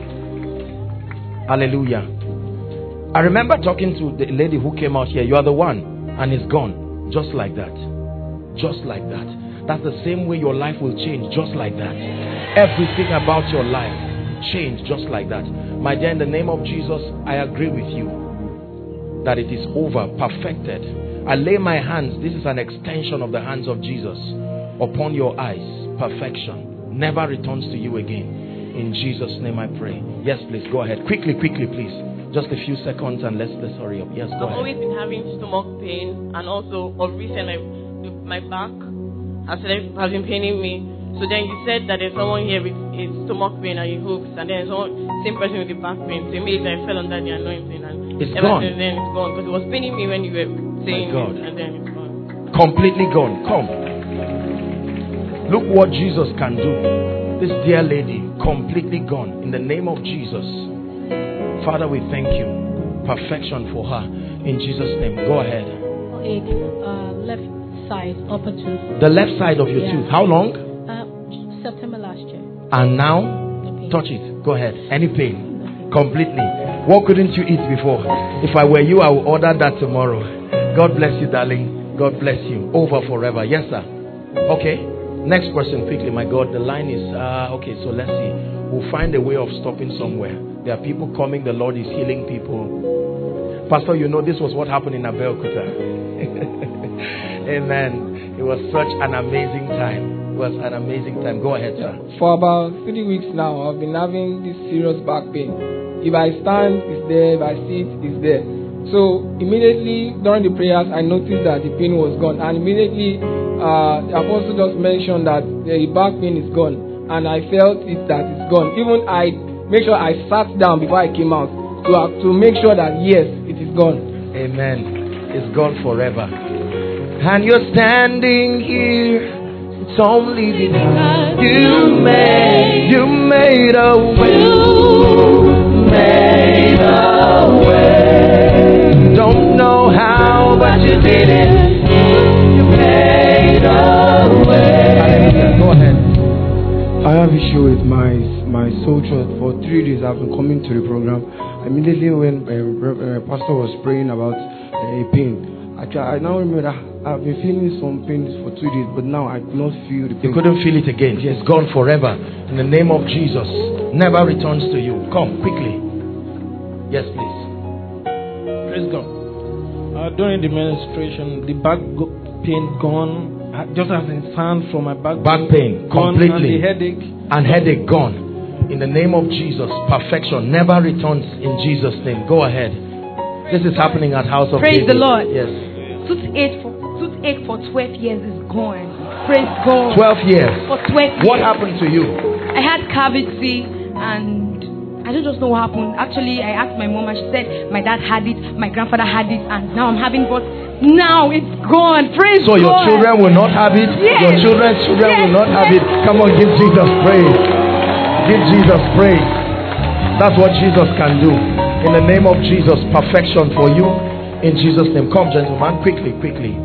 Hallelujah. I remember talking to the lady who came out here. You are the one, and it's gone. Just like that. Just like that. That's the same way your life will change. Just like that. Everything about your life change just like that. My dear, in the name of Jesus, I agree with you that it is over, perfected. I lay my hands, this is an extension of the hands of Jesus, upon your eyes. Perfection never returns to you again. In Jesus' name I pray. Yes, please, go ahead. Quickly, quickly, please. Just a few seconds and let's, let's hurry up. Yes, go I've ahead. always been having stomach pain, and also of recent, I, my back has, has been paining me. So then you said that there's someone here with a stomach pain and he hopes, and then someone, same person with the back pain. So immediately I fell under the anointing, and It's Ever gone. since then, it's gone. Because it was paining me when you were saying God. it, and then it's gone. Completely gone. Come. Look what Jesus can do. This dear lady, completely gone. In the name of Jesus. Father, we thank you. Perfection for her. In Jesus' name. Go ahead. Ache, uh, left side, upper tooth. The left side of your Yeah. tooth. How long? Uh, September last year. And now? No pain. Touch it. Go ahead. Any pain? Completely. What couldn't you eat before? If I were you, I would order that tomorrow. God bless you, darling. God bless you. Over forever. Yes, sir. Okay. Next question quickly. My God, the line is, uh, okay, so let's see. We'll find a way of stopping somewhere. There are people coming. The Lord is healing people. Pastor, you know this was what happened in Abeokuta. Amen. It was such an amazing time. It was an amazing time. Go ahead, sir. For about three weeks now, I've been having this serious back pain. If I stand, it's there. If I sit, it's there. So immediately during the prayers, I noticed that the pain was gone. And immediately, uh, the apostle just mentioned that the back pain is gone. And I felt it that it's gone. Even I make sure I sat down before I came out to, uh, to make sure that yes, it is gone. Amen. It's gone forever. And you're standing here. It's only because you made, you made a way. You made a way. Don't know how, but you did it. You made a way. Go ahead. I have issue with my my soul church. For three days I've been coming to the program. Immediately when uh, uh, pastor was praying about uh, a pain, I, try, I now remember that I've been feeling some pain for two days, but now I could not feel the pain. You couldn't feel it again. Yes. It's gone forever. In the name of Jesus, never returns to you. Come quickly. Yes, please. Praise God. Uh, during the ministration, the back go- pain gone. Uh, just as in sound from my back. Back pain gone, completely. And the headache. And headache gone. In the name of Jesus, perfection never returns in Jesus' name. Go ahead. This is happening at House of Praise David. the Lord. Yes. Toothache for, toothache for twelve years is gone. Praise God. twelve years. For twelve years. What happened to you? I had cavity and I don't just know what happened. Actually, I asked my mom and she said my dad had it, my grandfather had it, and now I'm having but now it's gone. Praise so God. So your children will not have it? Yes. Your children's children yes. will not have it? Come on, give Jesus praise. Give Jesus praise. That's what Jesus can do. In the name of Jesus, perfection for you. In Jesus' name. Come, gentlemen, quickly, quickly.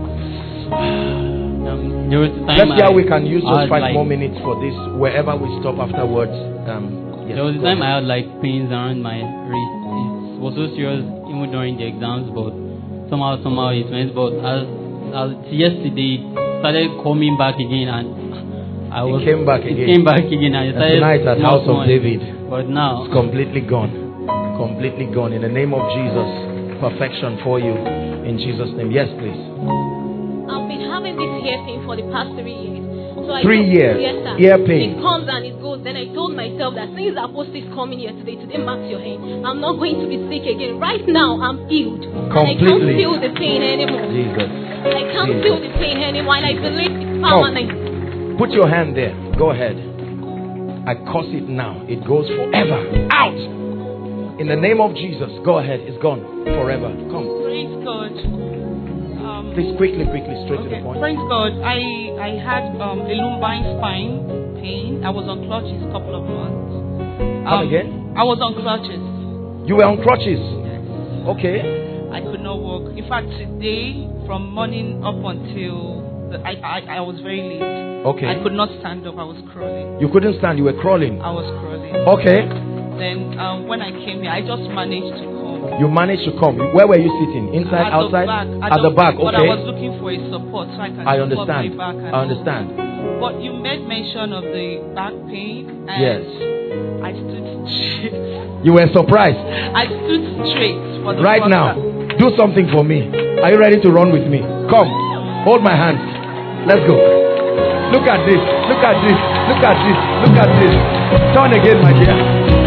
Um, there was a time Let's see how I, we can use those had, five like, more minutes for this. Wherever we stop afterwards. Um, yes, there was a time I had like pains around my wrist. It was so serious even during the exams, but somehow, somehow it went. But as, as yesterday, it started coming back again, and I was, it came back it again. came back again. I and tonight at House of David. But now it's completely gone. Completely gone. In the name of Jesus, perfection for you. In Jesus' name. Yes, please. I've been having this ear pain for the past three years. So I three told, years. Yes, sir. Ear pain. It comes and it goes. Then I told myself that since the apostle is coming here today, today marks your hand. I'm not going to be sick again. Right now, I'm healed. Completely. And I can't feel the pain anymore. Jesus. I can't Jesus. feel the pain anymore. And I believe it's permanent. Come. Put your hand there. Go ahead. I curse it now. It goes forever. Out. In the name of Jesus. Go ahead. It's gone forever. Come. Praise God. Um, Please quickly, quickly, straight okay. to the point. Praise God. I I had um, a lumbine spine pain. I was on crutches a couple of months. Come Um, again? I was on crutches. You were on crutches? Yes. Okay. I could not walk. In fact, today, from morning up until the, I, I I was very late. Okay. I could not stand up. I was crawling. You couldn't stand. You were crawling. I was crawling. Okay. Then um, when I came here, I just managed to come. You managed to come. Where were you sitting? Inside, at outside? The back, at, at the, the back. But Okay. I was looking for a support so I can I support understand. my back. And I understand. all. But you made mention of the back pain. And Yes. I stood straight. You were surprised. I stood straight for the Right now, do something for me. Are you ready to run with me? Come. Hold my hands. Let's go. Look at this. Look at this. Look at this. Look at this. Turn again, my dear.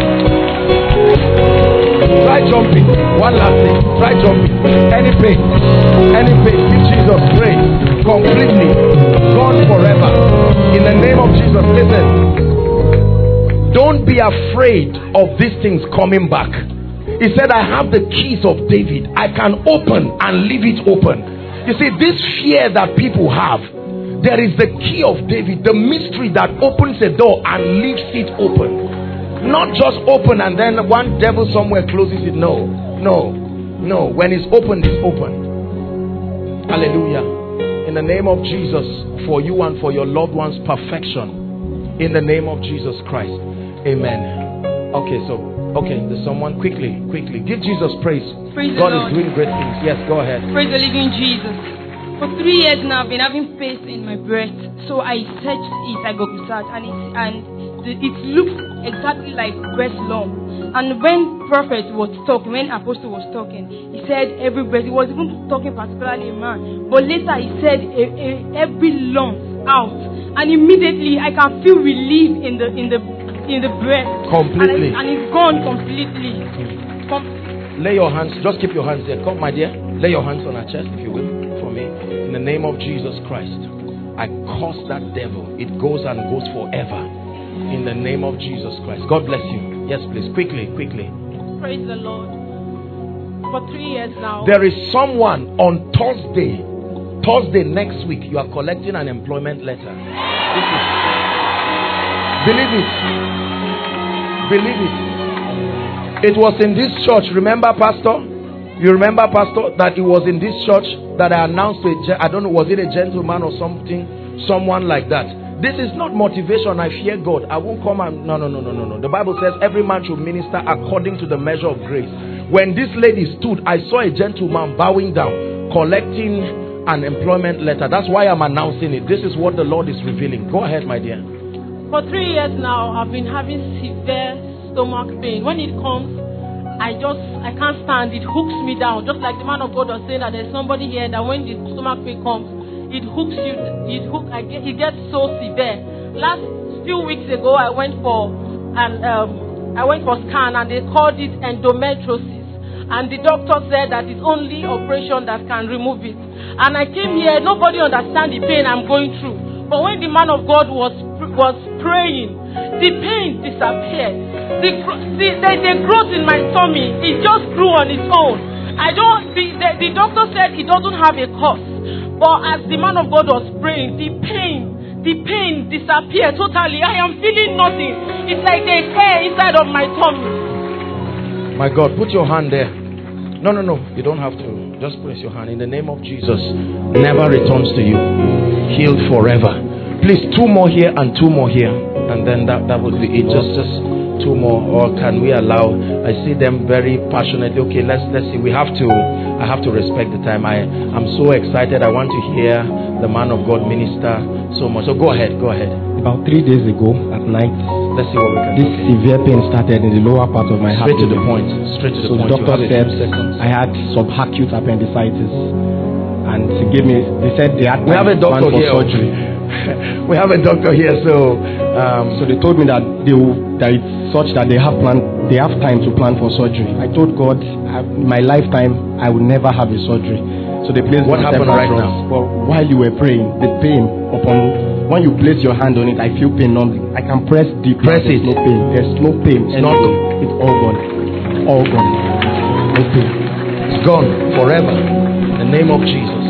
Try jumping. One last thing. Try jumping. Any pain. Any pain. Give Jesus praise. Completely. Gone forever. In the name of Jesus. Listen. Don't be afraid of these things coming back. He said, I have the keys of David. I can open and leave it open. You see, this fear that people have, there is the key of David, the mystery that opens a door and leaves it open. Not just open and then one devil somewhere closes it. No, no, no. When it's open, it's open. Hallelujah. In the name of Jesus, for you and for your loved ones, perfection. In the name of Jesus Christ. Amen. Okay, so Okay, there's someone. Quickly, quickly. Give Jesus praise. Praise God the Lord. is doing great things. Yes, go ahead. Praise the living Jesus. For three years now, I've been having pain in my breast. So I searched it, I got research, and it, and the, it looks exactly like breast lump. And when prophet was talking, when apostle was talking, he said every breast, he was even talking particularly a man. But later he said a, a, every lump out. And immediately I can feel relief in the in the in the breast completely, and, I, and it's gone completely. Com- Lay your hands, just keep your hands there. Come, my dear, lay your hands on her chest, if you will, for me. In the name of Jesus Christ, I curse that devil. It goes and goes forever. In the name of Jesus Christ. God bless you. Yes, please, quickly, quickly. Praise the Lord. For three years now. There is someone on Thursday, Thursday next week, you are collecting an employment letter. This is, believe it. Believe it. It was in this church. Remember, Pastor? You remember, Pastor, that it was in this church that I announced to a, I don't know, was it a gentleman or something? Someone like that. This is not motivation. I fear God. I won't come and no, no, no, no, no, no. The Bible says every man should minister according to the measure of grace. When this lady stood, I saw a gentleman bowing down, collecting an employment letter. That's why I'm announcing it. This is what the Lord is revealing. Go ahead, my dear. For three years now, I've been having severe stomach pain. When it comes, I just, I can't stand. It hooks me down. Just like the man of God was saying that there's somebody here that when the stomach pain comes, it hooks you. It hook. I get. It gets so severe. Last few weeks ago, I went for and um, I went for scan, and they called it endometriosis. And the doctor said that it's only operation that can remove it. And I came here. Nobody understands the pain I'm going through. But when the man of God was was praying, the pain disappeared. The the, the, the growth in my tummy, it just grew on its own. I don't. The, the, the doctor said it doesn't have a cause. But as the man of God was praying, the pain, the pain disappeared totally. I am feeling nothing. It's like there's hair inside of my tummy. My God, put your hand there. No, no, no. You don't have to. Just place your hand. In the name of Jesus, never returns to you. Healed forever. Please, two more here and two more here. And then that, that would be it. Just, just two more. Or can we allow? I see them very passionate. Okay, let's let's see. We have to. I have to respect the time. I am so excited. I want to hear the man of God minister so much. So go ahead. Go ahead. About three days ago at night, let's see what we can this do. severe pain started in the lower part of my heart. Straight to the point. Straight to the so point. So the doctor said I had subacute appendicitis, and he gave me. They said they had we have a doctor for here. surgery. We have a doctor here, so um, so they told me that they will, that it's such that they have plan, they have time to plan for surgery. I told God, I, in my lifetime, I will never have a surgery. So they placed what happened right drugs. now? Well, while you were praying, the pain upon when you place your hand on it, I feel pain numbing. I can press deep. Press it. No pain. There's no pain. It's not. It's all gone. All gone. No pain. It's gone forever. In the name of Jesus.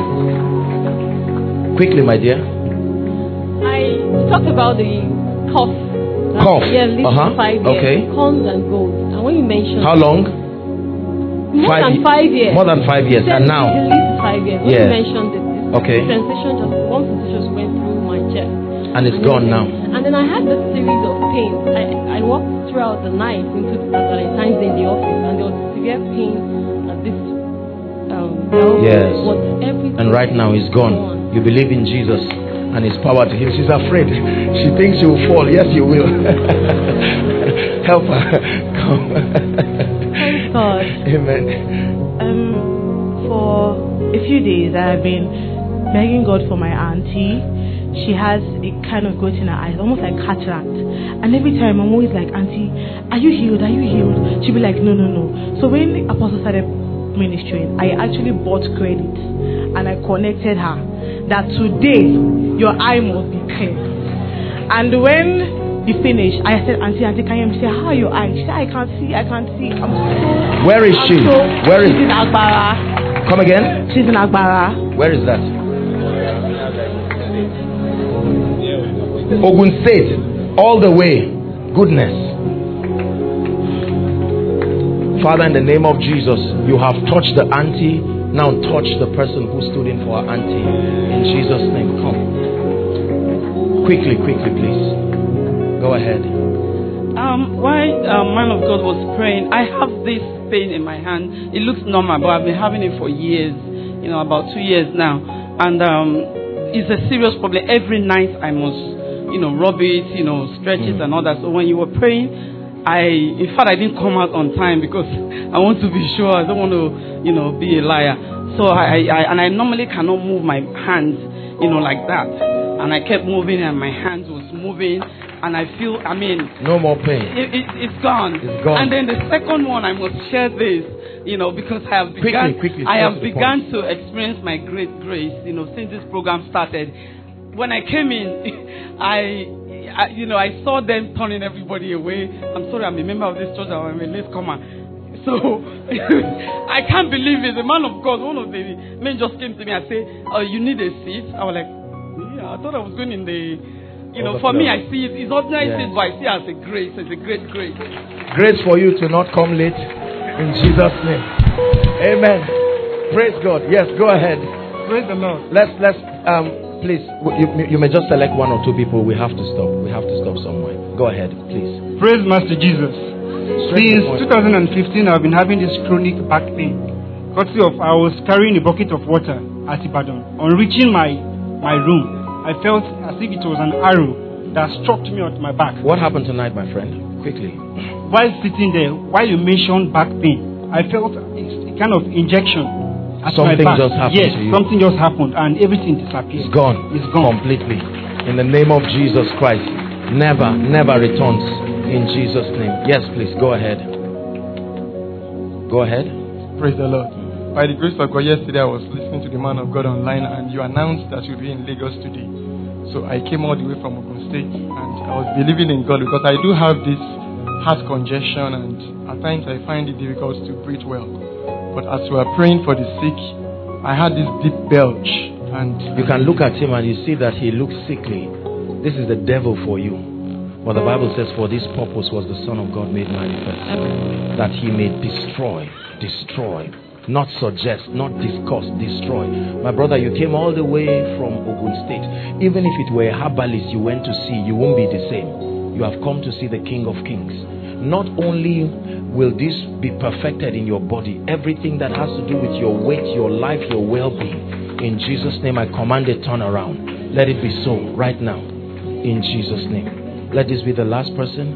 Come quickly, my dear. I talked about the cough. Cough. Yeah, at least uh-huh. five years. Okay. Comes and goes. And when you mentioned how long? More five than five years. More than five years. And now? At least five years. When yeah. you mentioned it, this okay. sensation just one sensation just went through my chest. And it's and gone now. And then I had this series of pains. I I walked throughout the night into the Valentine's Day in the office, and there was severe pain at this um yes. But everything and right now it's gone. gone. You believe in Jesus and his power to heal. She's afraid. She thinks she will fall. Yes, you will. Help her. Come. Thank God. Amen. Um, for a few days, I have been begging God for my auntie. She has a kind of growth in her eyes, almost like cataract. And every time I'm always like, Auntie, are you healed? Are you healed? She'll be like, no, no, no. So when the apostle started ministering, I actually bought credit and I connected her that today your eye must be clear. And when he finished. I said, Auntie, Auntie, can you say, how are your eyes? She said, I can't see, I can't see. I'm so... Where is I'm she? So, Where is she's in Agbara. Come again? She's in Agbara. Where is that? Ogun State. All the way. Goodness. Father, in the name of Jesus, you have touched the auntie. Now touch the person who stood in for her auntie. In Jesus' name, come. Quickly, quickly, please. Go ahead. Um, while uh, man of God was praying, I have this pain in my hand. It looks normal, but I've been having it for years. You know, about two years now. And um, it's a serious problem. Every night I must, you know, rub it, you know, stretch it and all that. So when you were praying, I, in fact, I didn't come out on time because I want to be sure. I don't want to, you know, be a liar. So I, I, and I normally cannot move my hands, you know, like that. And I kept moving, and my hands was moving, and I feel, I mean, no more pain. It, it, it's gone. It's gone. And then the second one, I must share this, you know, because I have begun, quickly, quickly, I have to begun to experience my great grace, you know, since this program started. When I came in, I. I, you know, I saw them turning everybody away. I'm sorry, I'm a member of this church. I'm a latecomer. So, I can't believe it. The man of God, one of the men just came to me and said, oh, you need a seat? I was like, yeah, I thought I was going in the, you know, for me, I see it. It's ordinary yes. seat, but I see it as a grace. It's a great grace. Grace for you to not come late. In Jesus' name. Amen. Praise God. Yes, go ahead. Praise the Lord. Let's, let's, um, please, you, you may just select one or two people. We have to stop. We have to stop somewhere. Go ahead, please. Praise Master Jesus. Since two thousand fifteen, I've been having this chronic back pain. Courtesy of, I was carrying a bucket of water at Ibadan. On reaching my, my room, I felt as if it was an arrow that struck me on my back. What happened tonight, my friend? Quickly. While sitting there, while you mentioned back pain, I felt a kind of injection. Something just happened yes, to you. something just happened and everything disappeared. It's gone. It's gone. Completely. In the name of Jesus Christ. Never, never returns. In Jesus' name. Yes, please, go ahead. Go ahead. Praise the Lord. By the grace of God, yesterday I was listening to the man of God online and you announced that you'll be in Lagos today. So I came all the way from Ogun State and I was believing in God because I do have this heart congestion and at times I find it difficult to breathe well. But as we were praying for the sick, I had this deep belch. And you can look at him and you see that he looks sickly. This is the devil for you. But the Bible says, for this purpose was the Son of God made manifest, that he may destroy, destroy, not suggest, not discuss, destroy. My brother, you came all the way from Ogun State. Even if it were a herbalist you went to see, you won't be the same. You have come to see the King of Kings. Not only will this be perfected in your body, everything that has to do with your weight, your life, your well-being, in Jesus' name I command a turnaround. Let it be so right now. In Jesus' name. Let this be the last person.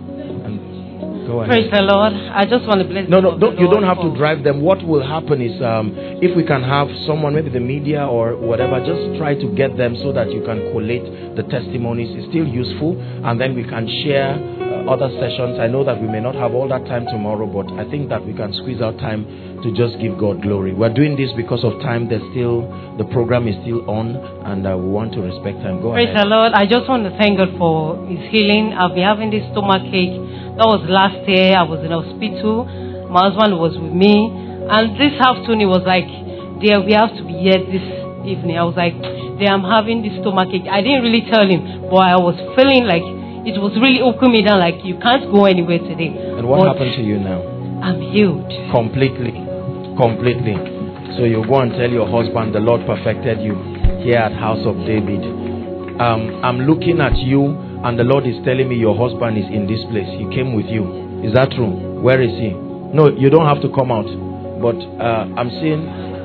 And go ahead. Praise the Lord. I just want to bless No, no, don't, you don't have to drive them. What will happen is um, if we can have someone, maybe the media or whatever, just try to get them so that you can collate the testimonies. It's still useful, and then we can share uh, other sessions. I know that we may not have all that time tomorrow, but I think that we can squeeze out time to just give God glory. We're doing this because of time. There's still, the program is still on, and uh, we want to respect time. Go Praise ahead. the Lord. I just want to thank God for His healing. I've been having this stomach ache. That was last year. I was in hospital. My husband was with me, and this afternoon he was like, "Dear, we have to be here this evening." I was like, "Dear, I'm having this stomach ache." I didn't really tell him, but I was feeling like it was really hooking me down. Like, you can't go anywhere today. And what but happened to you now? I'm healed Completely. Completely. So you go and tell your husband, the Lord perfected you here at House of David. Um, I'm looking at you, and the Lord is telling me your husband is in this place. He came with you. Is that true? Where is he? No, you don't have to come out. But uh, I'm seeing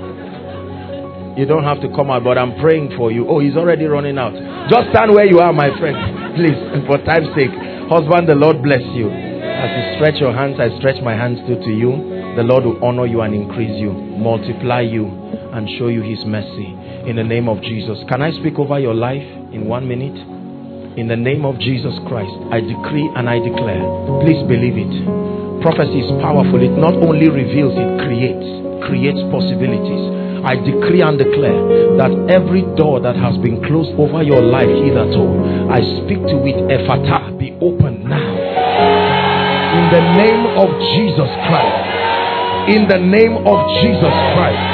you don't have to come out, but I'm praying for you. Oh, he's already running out. Just stand where you are, my friend. Please, for time's sake. Husband, the Lord bless you. As you stretch your hands, I stretch my hands too to you. The Lord will honor you and increase you, multiply you, and show you His mercy. In the name of Jesus. Can I speak over your life in one minute? In the name of Jesus Christ, I decree and I declare. Please believe it. Prophecy is powerful. It not only reveals, it creates. Creates possibilities. I decree and declare that every door that has been closed over your life hitherto, I speak to it, Ephata, be open now. In the name of Jesus Christ. In the name of Jesus Christ.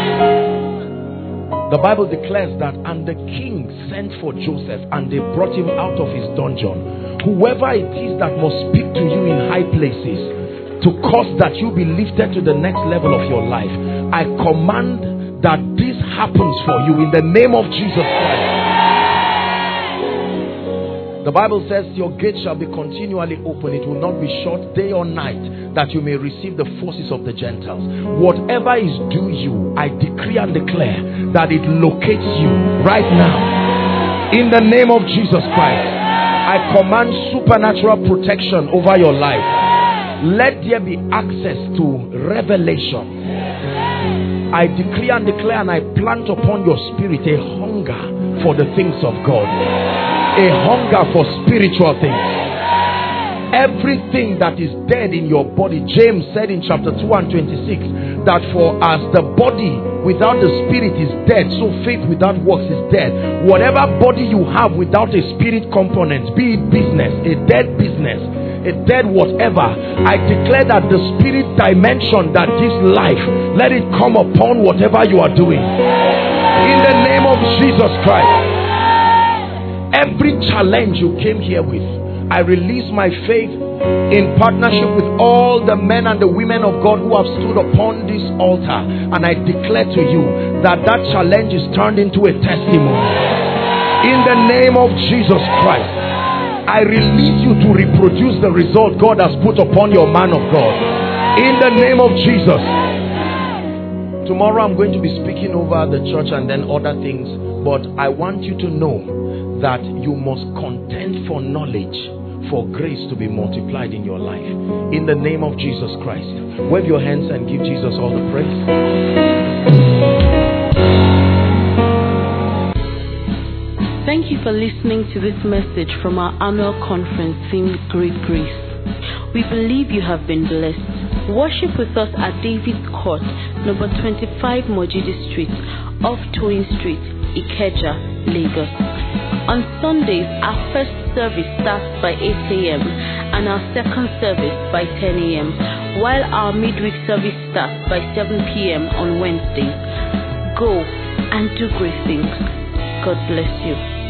The Bible declares that, and the king sent for Joseph, and they brought him out of his dungeon. Whoever it is that must speak to you in high places to cause that you be lifted to the next level of your life, I command that this happens for you in the name of Jesus Christ. The Bible says your gate shall be continually open. It will not be shut day or night, that you may receive the forces of the Gentiles. Whatever is due you, I decree and declare that it locates you right now. In the name of Jesus Christ, I command supernatural protection over your life. Let there be access to revelation. I decree and declare and I plant upon your spirit a hunger for the things of God. A hunger for spiritual things. Everything that is dead in your body, James said in chapter two and twenty-six, that for as the body without the spirit is dead, so faith without works is dead. Whatever body you have without a spirit component, be it business, a dead business, a dead whatever, I declare that the spirit dimension that gives life, let it come upon whatever you are doing. In the name of Jesus Christ. Every challenge you came here with, I release my faith in partnership with all the men and the women of God who have stood upon this altar, and I declare to you that that challenge is turned into a testimony. In the name of Jesus Christ, I release you to reproduce the result God has put upon your man of God. In the name of Jesus. Tomorrow I'm going to be speaking over the church and then other things, but I want you to know that you must contend for knowledge, for grace to be multiplied in your life. In the name of Jesus Christ. Wave your hands and give Jesus all the praise. Thank you for listening to this message from our annual conference themed Great Grace. We believe you have been blessed. Worship with us at David's Court, number twenty-five Mojidi Street, off Toyin Street, Ikeja, Lagos. On Sundays, our first service starts by eight a.m. and our second service by ten a.m. while our midweek service starts by seven p.m. on Wednesdays. Go and do great things. God bless you.